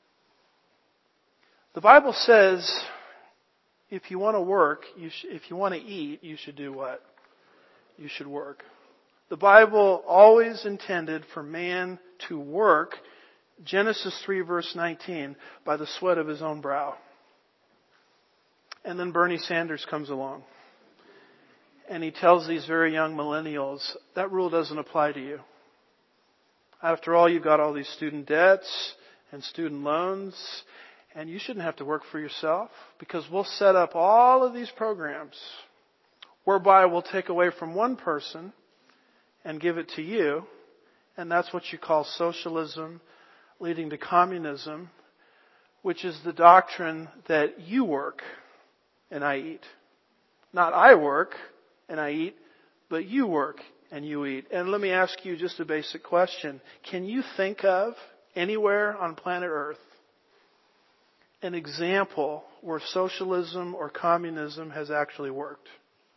Speaker 2: The Bible says if you want to work, if you want to eat, you should do what? You should work. The Bible always intended for man to work, Genesis 3 verse 19, by the sweat of his own brow. And then Bernie Sanders comes along. And he tells these very young millennials, that rule doesn't apply to you. After all, you've got all these student debts and student loans, and you shouldn't have to work for yourself because we'll set up all of these programs whereby we'll take away from one person and give it to you, and that's what you call socialism leading to communism, which is the doctrine that you work and I eat. Not I work and I eat, but you work and you eat. And let me ask you just a basic question. Can you think of anywhere on planet Earth an example where socialism or communism has actually worked?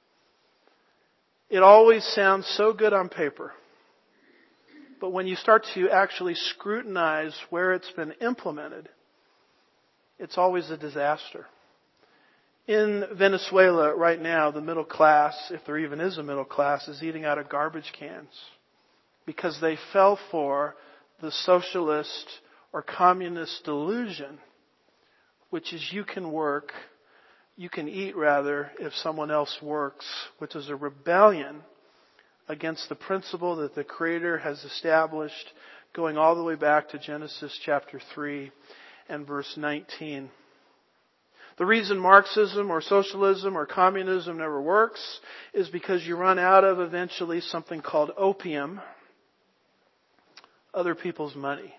Speaker 2: It always sounds so good on paper. But when you start to actually scrutinize where it's been implemented, it's always a disaster. In Venezuela right now, the middle class, if there even is a middle class, is eating out of garbage cans because they fell for the socialist or communist delusion, which is you can eat rather if someone else works, which is a rebellion against the principle that the Creator has established going all the way back to Genesis chapter 3 and verse 19. The reason Marxism or socialism or communism never works is because you run out of eventually something called opium, other people's money.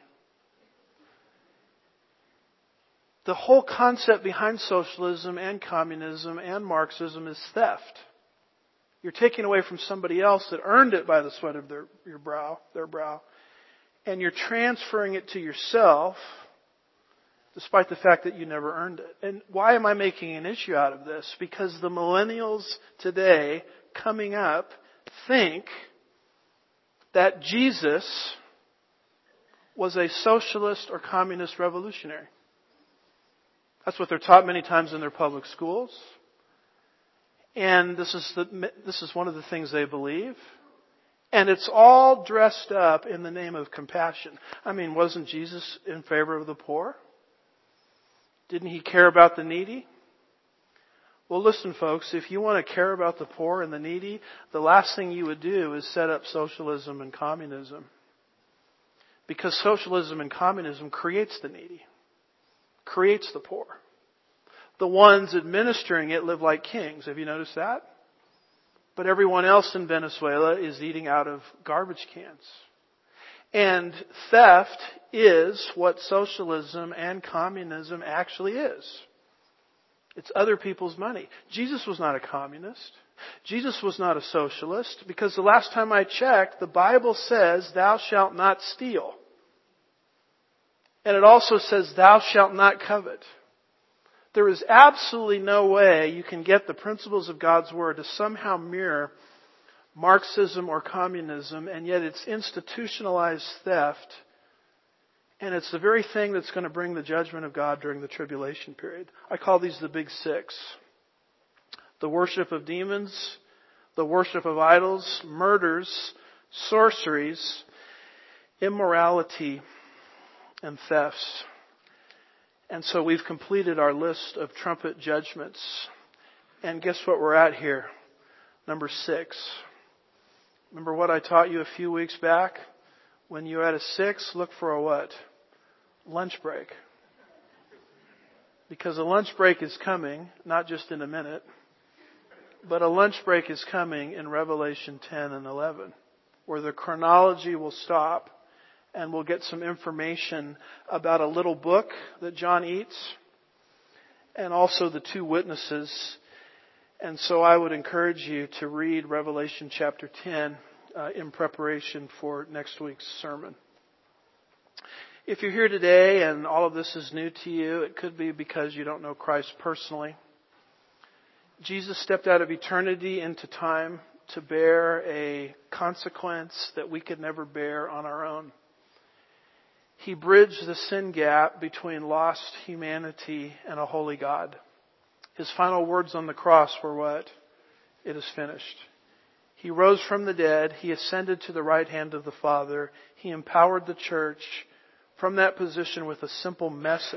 Speaker 2: The whole concept behind socialism and communism and Marxism is theft. You're taking away from somebody else that earned it by the sweat of their brow, and you're transferring it to yourself, despite the fact that you never earned it. And why am I making an issue out of this? Because the millennials today coming up think that Jesus was a socialist or communist revolutionary. That's what they're taught many times in their public schools. And this is one of the things they believe. And it's all dressed up in the name of compassion. I mean, wasn't Jesus in favor of the poor? Didn't He care about the needy? Well, listen, folks, if you want to care about the poor and the needy, the last thing you would do is set up socialism and communism. Because socialism and communism creates the needy, creates the poor. The ones administering it live like kings. Have you noticed that? But everyone else in Venezuela is eating out of garbage cans. And theft is what socialism and communism actually is. It's other people's money. Jesus was not a communist. Jesus was not a socialist, because the last time I checked, the Bible says, "Thou shalt not steal." And it also says, "Thou shalt not covet." There is absolutely no way you can get the principles of God's Word to somehow mirror Marxism or communism, and yet it's institutionalized theft, and it's the very thing that's going to bring the judgment of God during the tribulation period. I call these the big six. The worship of demons, the worship of idols, murders, sorceries, immorality, and thefts. And so we've completed our list of trumpet judgments. And guess what we're at here? Number 6. Remember what I taught you a few weeks back? When you're at a 6, look for a what? Lunch break. because a lunch break is coming, not just in a minute, but a lunch break is coming in Revelation 10 and 11, where the chronology will stop and we'll get some information about a little book that John eats and also the two witnesses. And so I would encourage you to read Revelation chapter 10 in preparation for next week's sermon. If you're here today and all of this is new to you, it could be because you don't know Christ personally. Jesus stepped out of eternity into time to bear a consequence that we could never bear on our own. He bridged the sin gap between lost humanity and a holy God. His final words on the cross were what? It is finished. He rose from the dead. He ascended to the right hand of the Father. He empowered the church from that position with a simple message.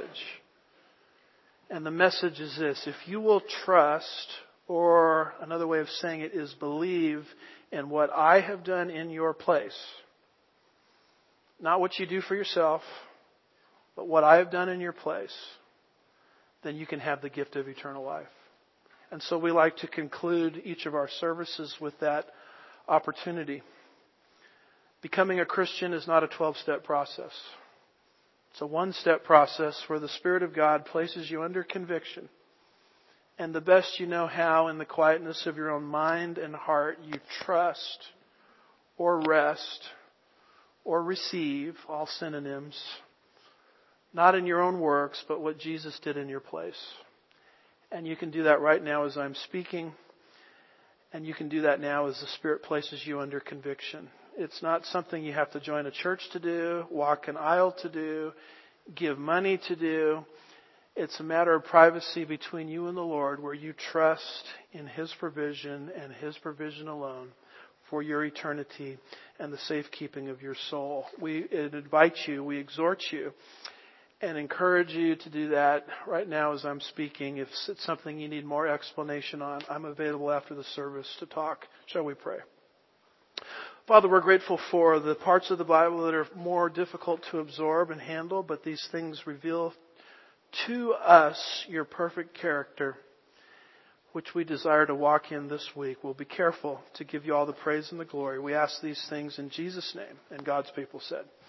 Speaker 2: And the message is this: if you will trust, or another way of saying it is believe in what I have done in your place, not what you do for yourself, but what I have done in your place, then you can have the gift of eternal life. And so we like to conclude each of our services with that opportunity. Becoming a Christian is not a 12-step process. It's a one-step process where the Spirit of God places you under conviction. And the best you know how, in the quietness of your own mind and heart, you trust or rest or receive, all synonyms, not in your own works, but what Jesus did in your place. And you can do that right now as I'm speaking. And you can do that now as the Spirit places you under conviction. It's not something you have to join a church to do, walk an aisle to do, give money to do. It's a matter of privacy between you and the Lord, where you trust in His provision and His provision alone for your eternity and the safekeeping of your soul. We invite you, we exhort you, and encourage you to do that right now as I'm speaking. If it's something you need more explanation on, I'm available after the service to talk. Shall we pray? Father, we're grateful for the parts of the Bible that are more difficult to absorb and handle, but these things reveal to us your perfect character, which we desire to walk in this week. We'll be careful to give you all the praise and the glory. We ask these things in Jesus' name, and God's people said.